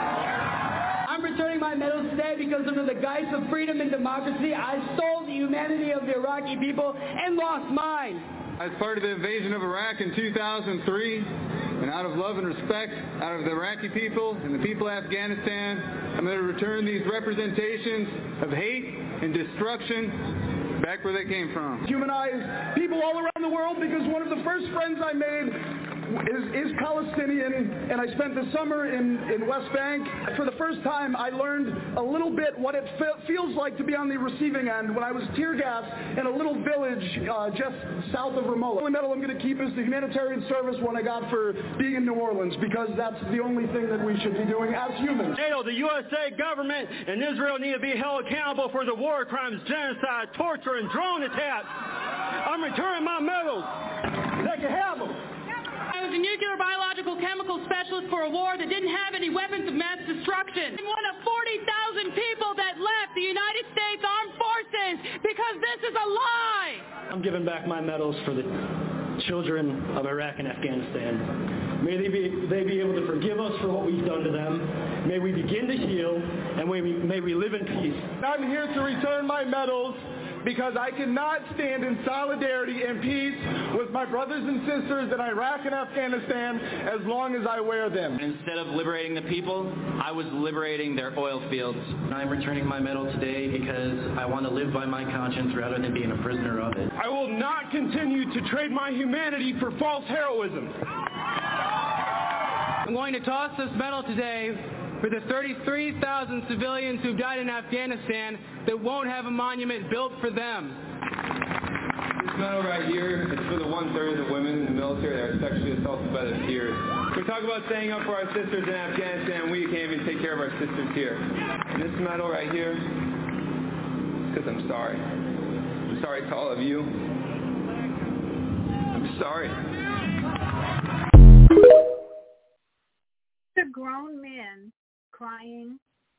I'm returning my medals today because under the guise of freedom and democracy, I stole the humanity of the Iraqi people and lost mine. As part of the invasion of Iraq in two thousand three, and out of love and respect out of the Iraqi people and the people of Afghanistan, I'm going to return these representations of hate and destruction back where they came from. Humanize people all around the world because one of the first friends I made is, is Palestinian, and I spent the summer in, in West Bank. For the first time, I learned a little bit what it fe- feels like to be on the receiving end when I was tear gassed in a little village uh, just south of Ramallah. The only medal I'm going to keep is the humanitarian service one I got for being in New Orleans, because that's the only thing that we should be doing as humans. NATO, the U S A government, and Israel need to be held accountable for the war crimes, genocide, torture, and drone attacks. I'm returning my medals. They can have them. I was a nuclear, biological, chemical specialist for a war that didn't have any weapons of mass destruction. I'm one of forty thousand people that left the United States Armed Forces because this is a lie. I'm giving back my medals for the children of Iraq and Afghanistan. May they be, they be able to forgive us for what we've done to them. May we begin to heal, and may we, may we live in peace. I'm here to return my medals because I cannot stand in solidarity and peace with my brothers and sisters in Iraq and Afghanistan as long as I wear them. Instead of liberating the people, I was liberating their oil fields. I'm returning my medal today because I want to live by my conscience rather than being a prisoner of it. I will not continue to trade my humanity for false heroism. I'm going to toss this medal today for the thirty-three thousand civilians who died in Afghanistan that won't have a monument built for them. This medal right here is for the one-third of the women in the military that are sexually assaulted by their peers. We talk about standing up for our sisters in Afghanistan, we can't even take care of our sisters here. And this medal right here is because I'm sorry. I'm sorry to all of you. I'm sorry. The grown men crying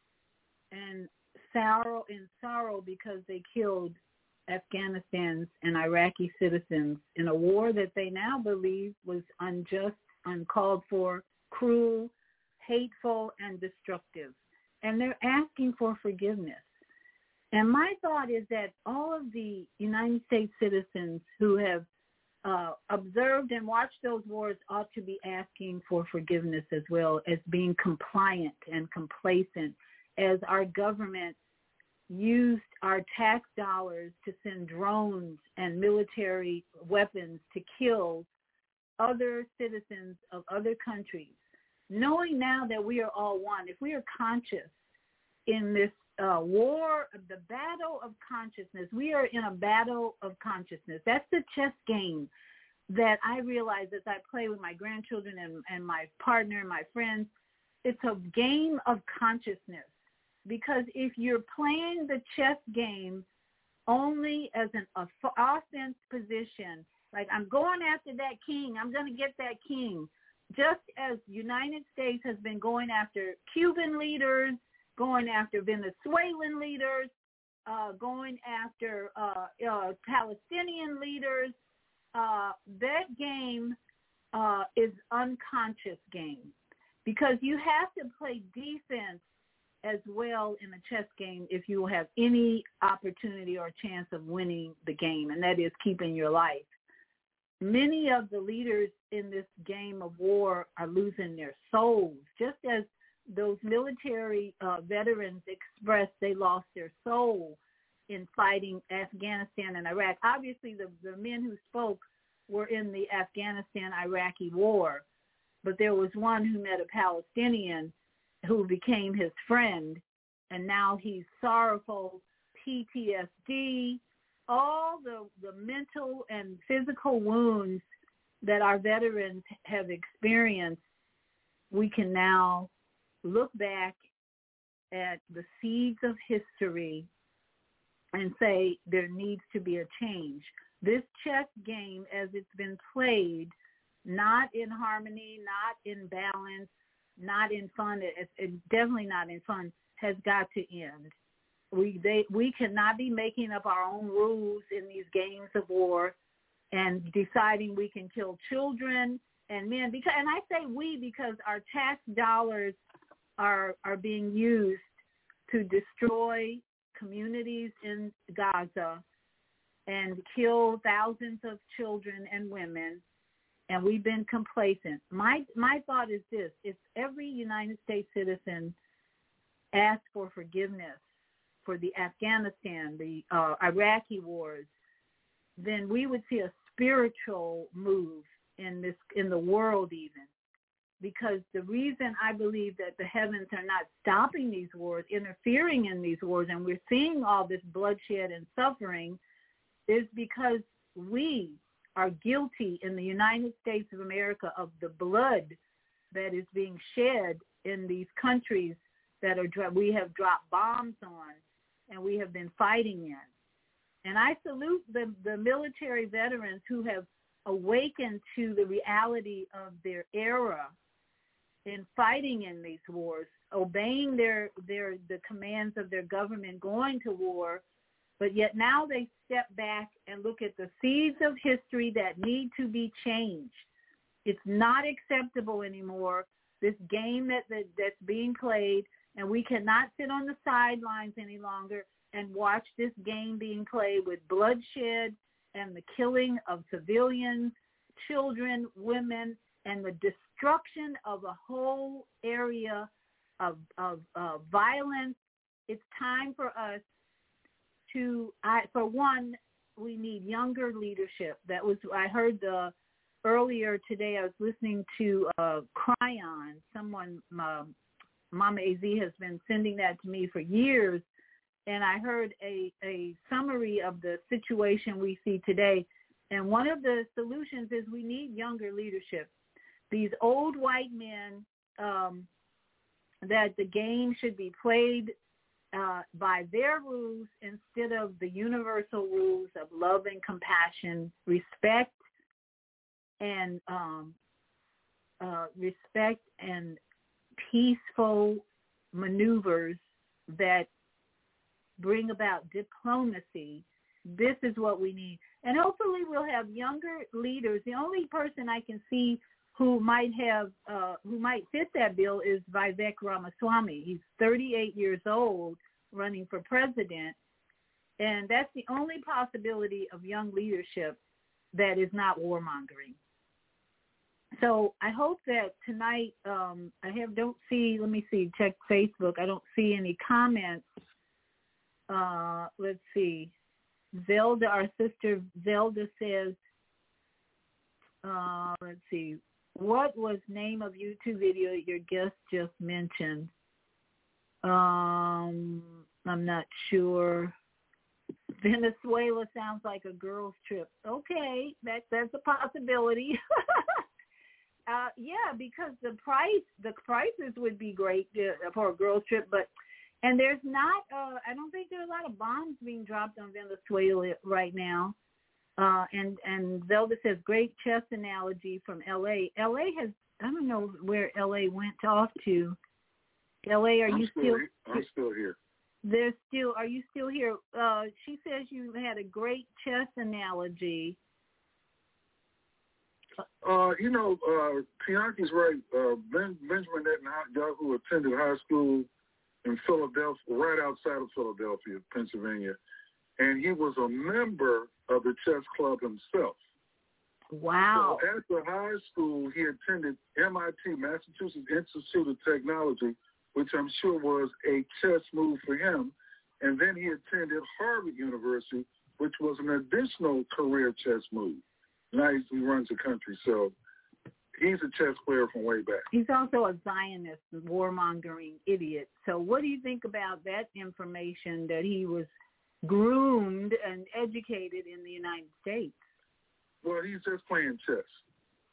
and sorrow in sorrow because they killed Afghanistan's and Iraqi citizens in a war that they now believe was unjust, uncalled for, cruel, hateful, and destructive. And they're asking for forgiveness. And my thought is that all of the United States citizens who have Uh, observed and watched those wars ought to be asking for forgiveness as well as being compliant and complacent as our government used our tax dollars to send drones and military weapons to kill other citizens of other countries. Knowing now that we are all one, if we are conscious in this uh, war, the battle of consciousness, we are in a battle of consciousness. That's the chess game that I realize as I play with my grandchildren and, and my partner and my friends. It's a game of consciousness, because if you're playing the chess game only as an offense position, like I'm going after that king, I'm going to get that king, just as United States has been going after Cuban leaders, going after Venezuelan leaders, uh, going after uh, uh, Palestinian leaders. Uh, that game uh, is unconscious game, because you have to play defense as well in a chess game if you have any opportunity or chance of winning the game, and that is keeping your life. Many of the leaders in this game of war are losing their souls, just as those military uh, veterans expressed they lost their soul in fighting Afghanistan and Iraq. Obviously, the, the men who spoke were in the Afghanistan-Iraqi war, but there was one who met a Palestinian who became his friend, and now he's sorrowful, P T S D, all the, the mental and physical wounds that our veterans have experienced, we can now look back at the seeds of history and say there needs to be a change. This chess game, as it's been played, not in harmony, not in balance, not in fun, it's, it's definitely not in fun, has got to end. We they we cannot be making up our own rules in these games of war and deciding we can kill children and men. Because, and I say we because our tax dollars are are being used to destroy communities in Gaza and kill thousands of children and women, and we've been complacent. My my thought is this: if every United States citizen asked for forgiveness for the Afghanistan, the uh, Iraqi wars, then we would see a spiritual move in this in the world even. Because the reason I believe that the heavens are not stopping these wars, interfering in these wars, and we're seeing all this bloodshed and suffering, is because we are guilty in the United States of America of the blood that is being shed in these countries that are we have dropped bombs on and we have been fighting in. And I salute the, the military veterans who have awakened to the reality of their era in fighting in these wars, obeying their, their the commands of their government, going to war, but yet now they step back and look at the seeds of history that need to be changed. It's not acceptable anymore, this game that, that that's being played, and we cannot sit on the sidelines any longer and watch this game being played with bloodshed and the killing of civilians, children, women, and the destruction of a whole area of, of, of violence. It's time for us to, I, for one, we need younger leadership. That was, I heard the, earlier today I was listening to uh, Cryon. Someone, uh, Mama A Z has been sending that to me for years, and I heard a, a summary of the situation we see today. And one of the solutions is we need younger leadership. These old white men, um, that the game should be played uh, by their rules instead of the universal rules of love and compassion, respect, and um, uh, respect and peaceful maneuvers that bring about diplomacy. This is what we need. And hopefully we'll have younger leaders. The only person I can see who might have, uh, who might fit that bill is Vivek Ramaswamy. He's thirty-eight years old, running for president, and that's the only possibility of young leadership that is not warmongering. So I hope that tonight, um, I have don't see, let me see, check Facebook. I don't see any comments. Uh, let's see. Zelda, our sister Zelda says, uh, let's see, what was name of YouTube video your guest just mentioned? Um, I'm not sure. Venezuela sounds like a girl's trip. Okay, that that's a possibility. uh, yeah, because the price, the prices would be great uh, for a girl's trip, but and there's not. Uh, I don't think there are a lot of bombs being dropped on Venezuela right now. Uh, and, and Zelda says, great chess analogy from L A. L A has, I don't know where L A went off to. L A, are I'm you still? still? Here. I'm still here. They're still. Are you still here? Uh, she says you had a great chess analogy. Uh, you know, uh, Bianchi's right. Uh, ben, Benjamin Netanyahu attended high school in Philadelphia, right outside of Philadelphia, Pennsylvania, and he was a member of the chess club himself. Wow. So after high school, he attended M I T, Massachusetts Institute of Technology, which I'm sure was a chess move for him. And then he attended Harvard University, which was an additional career chess move. Now he runs the country, so he's a chess player from way back. He's also a Zionist, warmongering idiot. So what do you think about that information that he was groomed and educated in the United States? Well, he's just playing chess.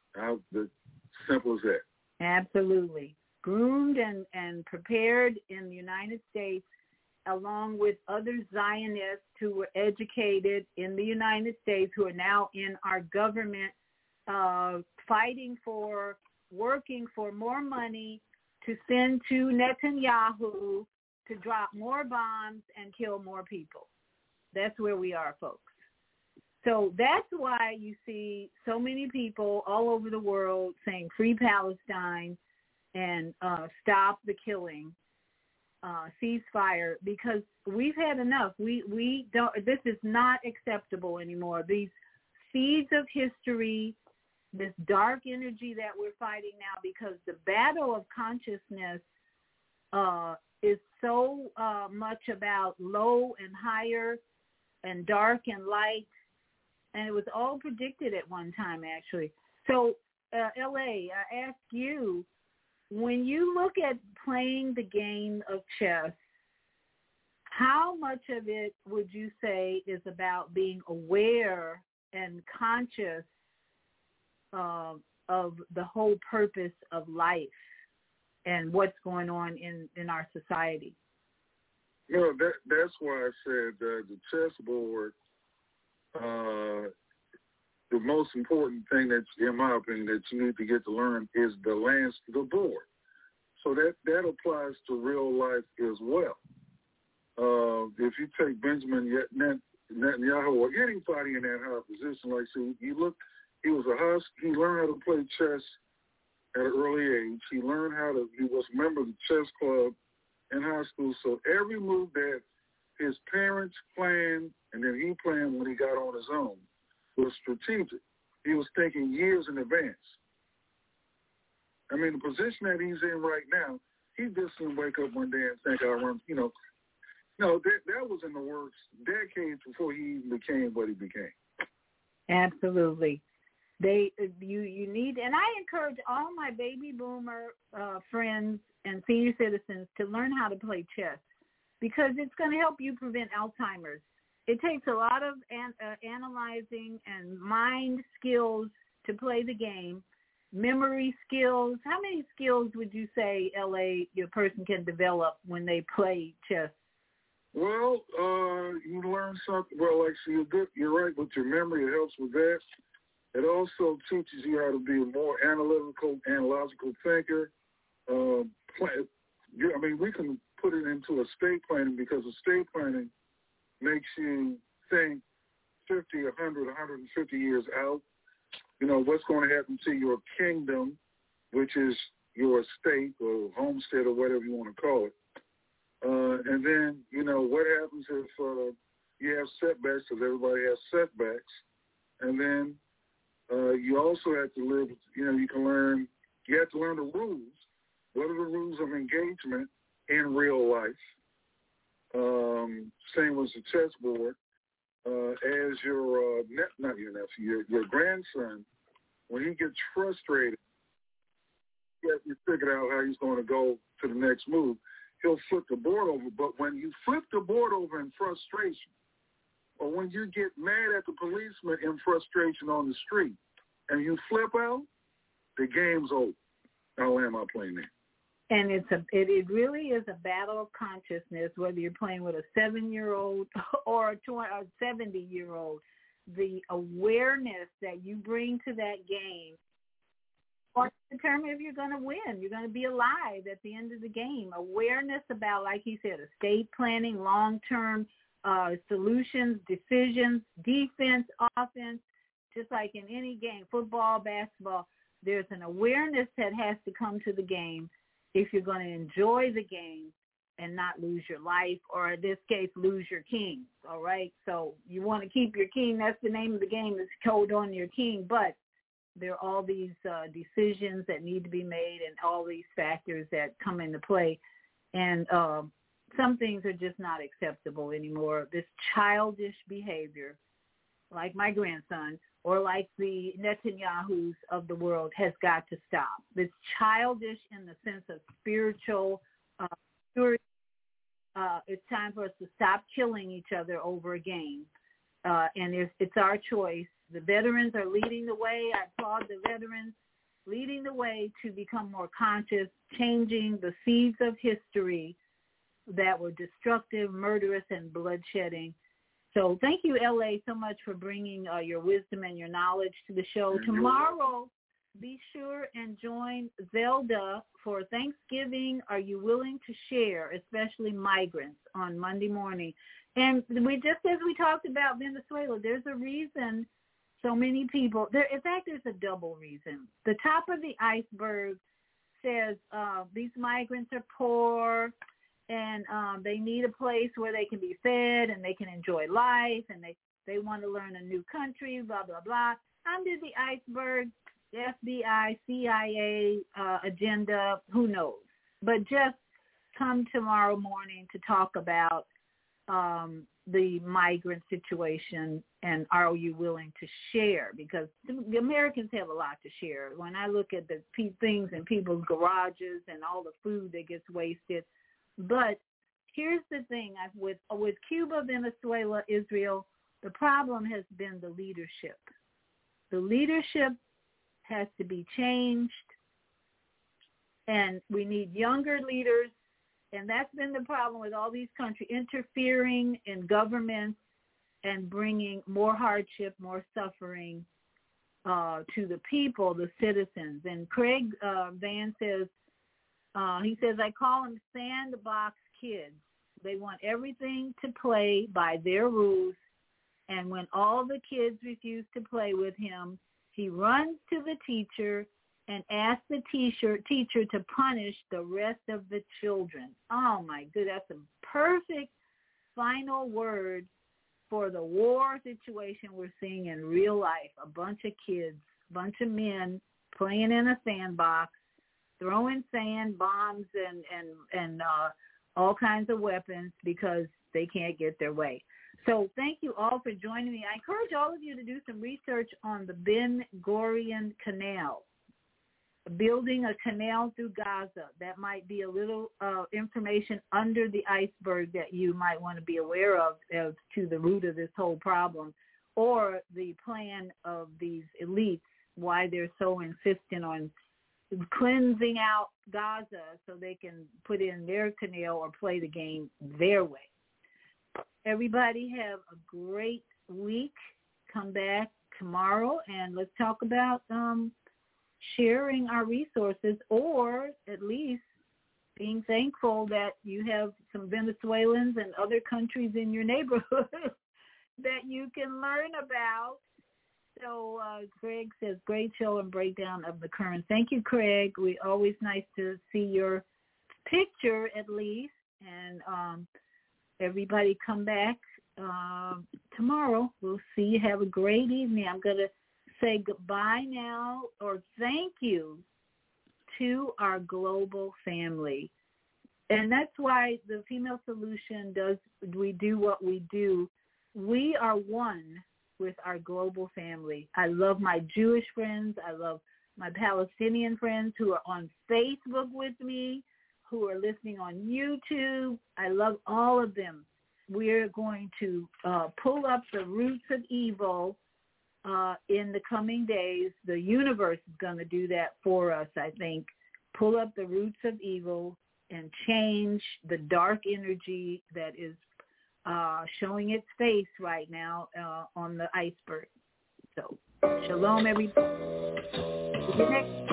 How the simple as that. Absolutely. Groomed and, and prepared in the United States, along with other Zionists who were educated in the United States, who are now in our government, uh, fighting for, working for more money to send to Netanyahu to drop more bombs and kill more people. That's where we are, folks. So that's why you see so many people all over the world saying free Palestine and uh, stop the killing, uh, ceasefire, because we've had enough. We we don't. This is not acceptable anymore. These seeds of history, this dark energy that we're fighting now, because the battle of consciousness uh, is so uh, much about low and higher and dark and light, and it was all predicted at one time, actually. So, uh, L A, I ask you, when you look at playing the game of chess, how much of it would you say is about being aware and conscious uh, of the whole purpose of life and what's going on in, in our society? No, that that's why I said uh, the chessboard, uh, the most important thing that, in my opinion, that you need to get to learn is the lance, the board. So that, that applies to real life as well. Uh, if you take Benjamin Netanyahu or anybody in that high position, like so you look, he was a high, he learned how to play chess at an early age. He learned how to, he was a member of the chess club in high school. So every move that his parents planned and then he planned when he got on his own was strategic. He was thinking years in advance. I mean, the position that he's in right now, he just didn't wake up one day and think, I run, you know, no, that, that was in the works decades before he even became what he became. Absolutely. They, you, you need, and I encourage all my baby boomer uh, friends and senior citizens to learn how to play chess, because it's going to help you prevent Alzheimer's. It takes a lot of an, uh, analyzing and mind skills to play the game, memory skills. How many skills would you say, L A, your person can develop when they play chess? Well, uh, you learn something. Well, actually, you're good. You're right with your memory. It helps with that. It also teaches you how to be a more analytical, analogical thinker. Uh, plan, I mean, we can put it into estate planning, because estate planning makes you think fifty, one hundred, one hundred fifty years out. You know, what's going to happen to your kingdom, which is your estate or homestead or whatever you want to call it. Uh, and then, you know, what happens if uh, you have setbacks, because everybody has setbacks. And then uh, you also have to live, you know, you can learn, you have to learn the rules. What are the rules of engagement in real life? Um, same with the chessboard. Uh, as your, uh, ne- not your nephew, your, your grandson, when he gets frustrated, you have to figure out how he's going to go to the next move. He'll flip the board over, but when you flip the board over in frustration, or when you get mad at the policeman in frustration on the street, and you flip out, the game's over. I'll land my plane there. And it's a, it, it really is a battle of consciousness, whether you're playing with a seven-year-old or a seventy-year-old. The awareness that you bring to that game will determine if you're going to win. You're going to be alive at the end of the game. Awareness about, like he said, estate planning, long-term uh, solutions, decisions, defense, offense, just like in any game, football, basketball. There's an awareness that has to come to the game if you're going to enjoy the game and not lose your life, or in this case, lose your king, all right? So you want to keep your king. That's the name of the game. It's code on your king. But there are all these uh, decisions that need to be made and all these factors that come into play. And uh, some things are just not acceptable anymore. This childish behavior, like my grandson, or like the Netanyahus of the world, has got to stop. It's childish in the sense of spiritual uh, purity. Uh, it's time for us to stop killing each other over a game. Uh, and it's, it's our choice The veterans are leading the way. I applaud the veterans leading the way to become more conscious, changing the seeds of history that were destructive, murderous, and bloodshedding. So thank you, L A, so much for bringing uh, your wisdom and your knowledge to the show. Tomorrow, be sure and join Zelda for Thanksgiving. Are you willing to share, especially migrants, on Monday morning? And we just as we talked about Venezuela, there's a reason so many people, there, in fact, there's a double reason. The top of the iceberg says uh, these migrants are poor and um, they need a place where they can be fed and they can enjoy life and they, they want to learn a new country, blah, blah, blah. Under the iceberg, F B I, C I A uh, agenda, who knows? But just come tomorrow morning to talk about um, the migrant situation and are you willing to share? Because the Americans have a lot to share. When I look at the pe- things in people's garages and all the food that gets wasted. But here's the thing, I've, with, with Cuba, Venezuela, Israel, the problem has been the leadership. The leadership has to be changed, and we need younger leaders, and that's been the problem with all these countries interfering in governments and bringing more hardship, more suffering uh, to the people, the citizens. And Craig uh, Van says, uh, he says, I call them sandbox kids. They want everything to play by their rules, and when all the kids refuse to play with him, he runs to the teacher and asks the teacher, teacher to punish the rest of the children. Oh, my goodness, that's a perfect final word for the war situation we're seeing in real life. A bunch of kids, a bunch of men playing in a sandbox, throwing sand, bombs, and, and, and uh, all kinds of weapons because they can't get their way. So thank you all for joining me. I encourage all of you to do some research on the Ben Gurion Canal, building a canal through Gaza. That might be a little uh, information under the iceberg that you might want to be aware of as to the root of this whole problem, or the plan of these elites, why they're so insistent on cleansing out Gaza so they can put in their canal or play the game their way. Everybody have a great week. Come back tomorrow and let's talk about um, sharing our resources, or at least being thankful that you have some Venezuelans and other countries in your neighborhood that you can learn about. So uh, Craig says, great show and breakdown of the current. Thank you, Craig. We always nice to see your picture at least. And um, everybody come back uh, tomorrow. We'll see you. Have a great evening. I'm going to say goodbye now, or thank you to our global family. And that's why the Female Solution does, we do what we do. We are one with our global family. I love my Jewish friends. I love my Palestinian friends who are on Facebook with me, who are listening on YouTube. I love all of them. We're going to uh, pull up the roots of evil uh, in the coming days. The universe is going to do that for us, I think. Pull up the roots of evil and change the dark energy that is uh, showing its face right now uh, on the iceberg. So, shalom, everybody. See you next.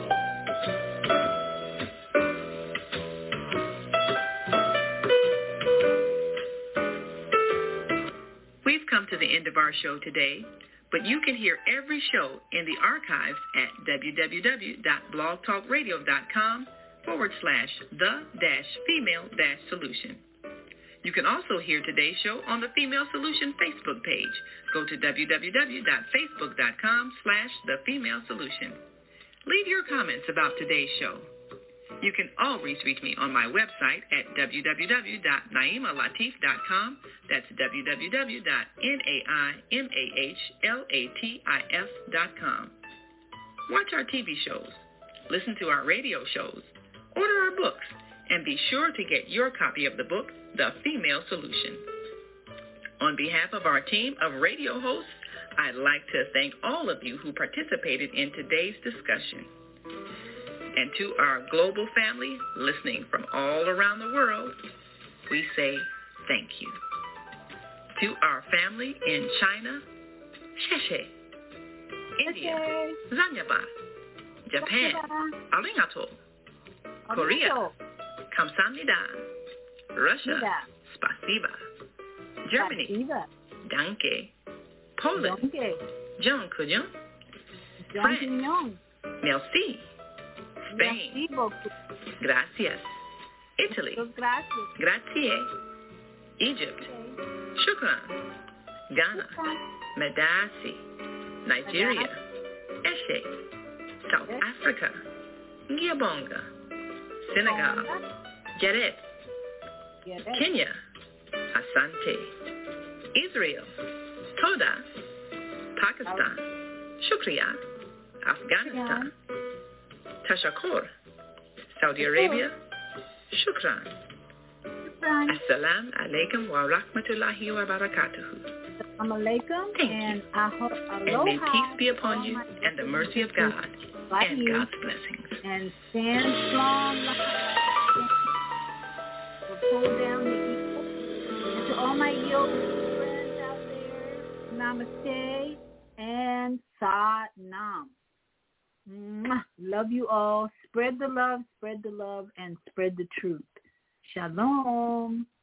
We've come to the end of our show today, but you can hear every show in the archives at www.blogtalkradio.com forward slash the dash female dash solution. You can also hear today's show on the Female Solution Facebook page. Go to www.facebook.com slash the female solution. Leave your comments about today's show. You can always reach me on my website at w w w dot naima latif dot com. That's w w w dot naima latif dot com. Watch our T V shows, listen to our radio shows, order our books, and be sure to get your copy of the book, The Female Solution. On behalf of our team of radio hosts, I'd like to thank all of you who participated in today's discussion. And to our global family listening from all around the world, we say thank you. To our family in China, Sheshe. India, Zanyaba. Japan, Arigato. Korea, Kamsamnida. Russia, Spasiba. Germany, Danke. Poland, John Kujon. France, Merci. Spain, Gracias. Italy, Grazie. Egypt, Shukran. Ghana, Medasi. Nigeria, Eshe. South Africa, Ngiyabonga. Senegal, Jared. Kenya, Asante. Israel, Toda. Pakistan, Shukriya. Afghanistan, Tashakkur. Saudi Arabia, Shukran. Assalamu alaikum wa rahmatullahi wa barakatuhu. Assalamu alaikum. And I hope and may peace be upon you and the mercy of God and God's blessings. And stand strong. Pull down the evil. And to all my yoga friends out there, namaste and Satnam. Mwah. Love you all. Spread the love, spread the love, and spread the truth. Shalom.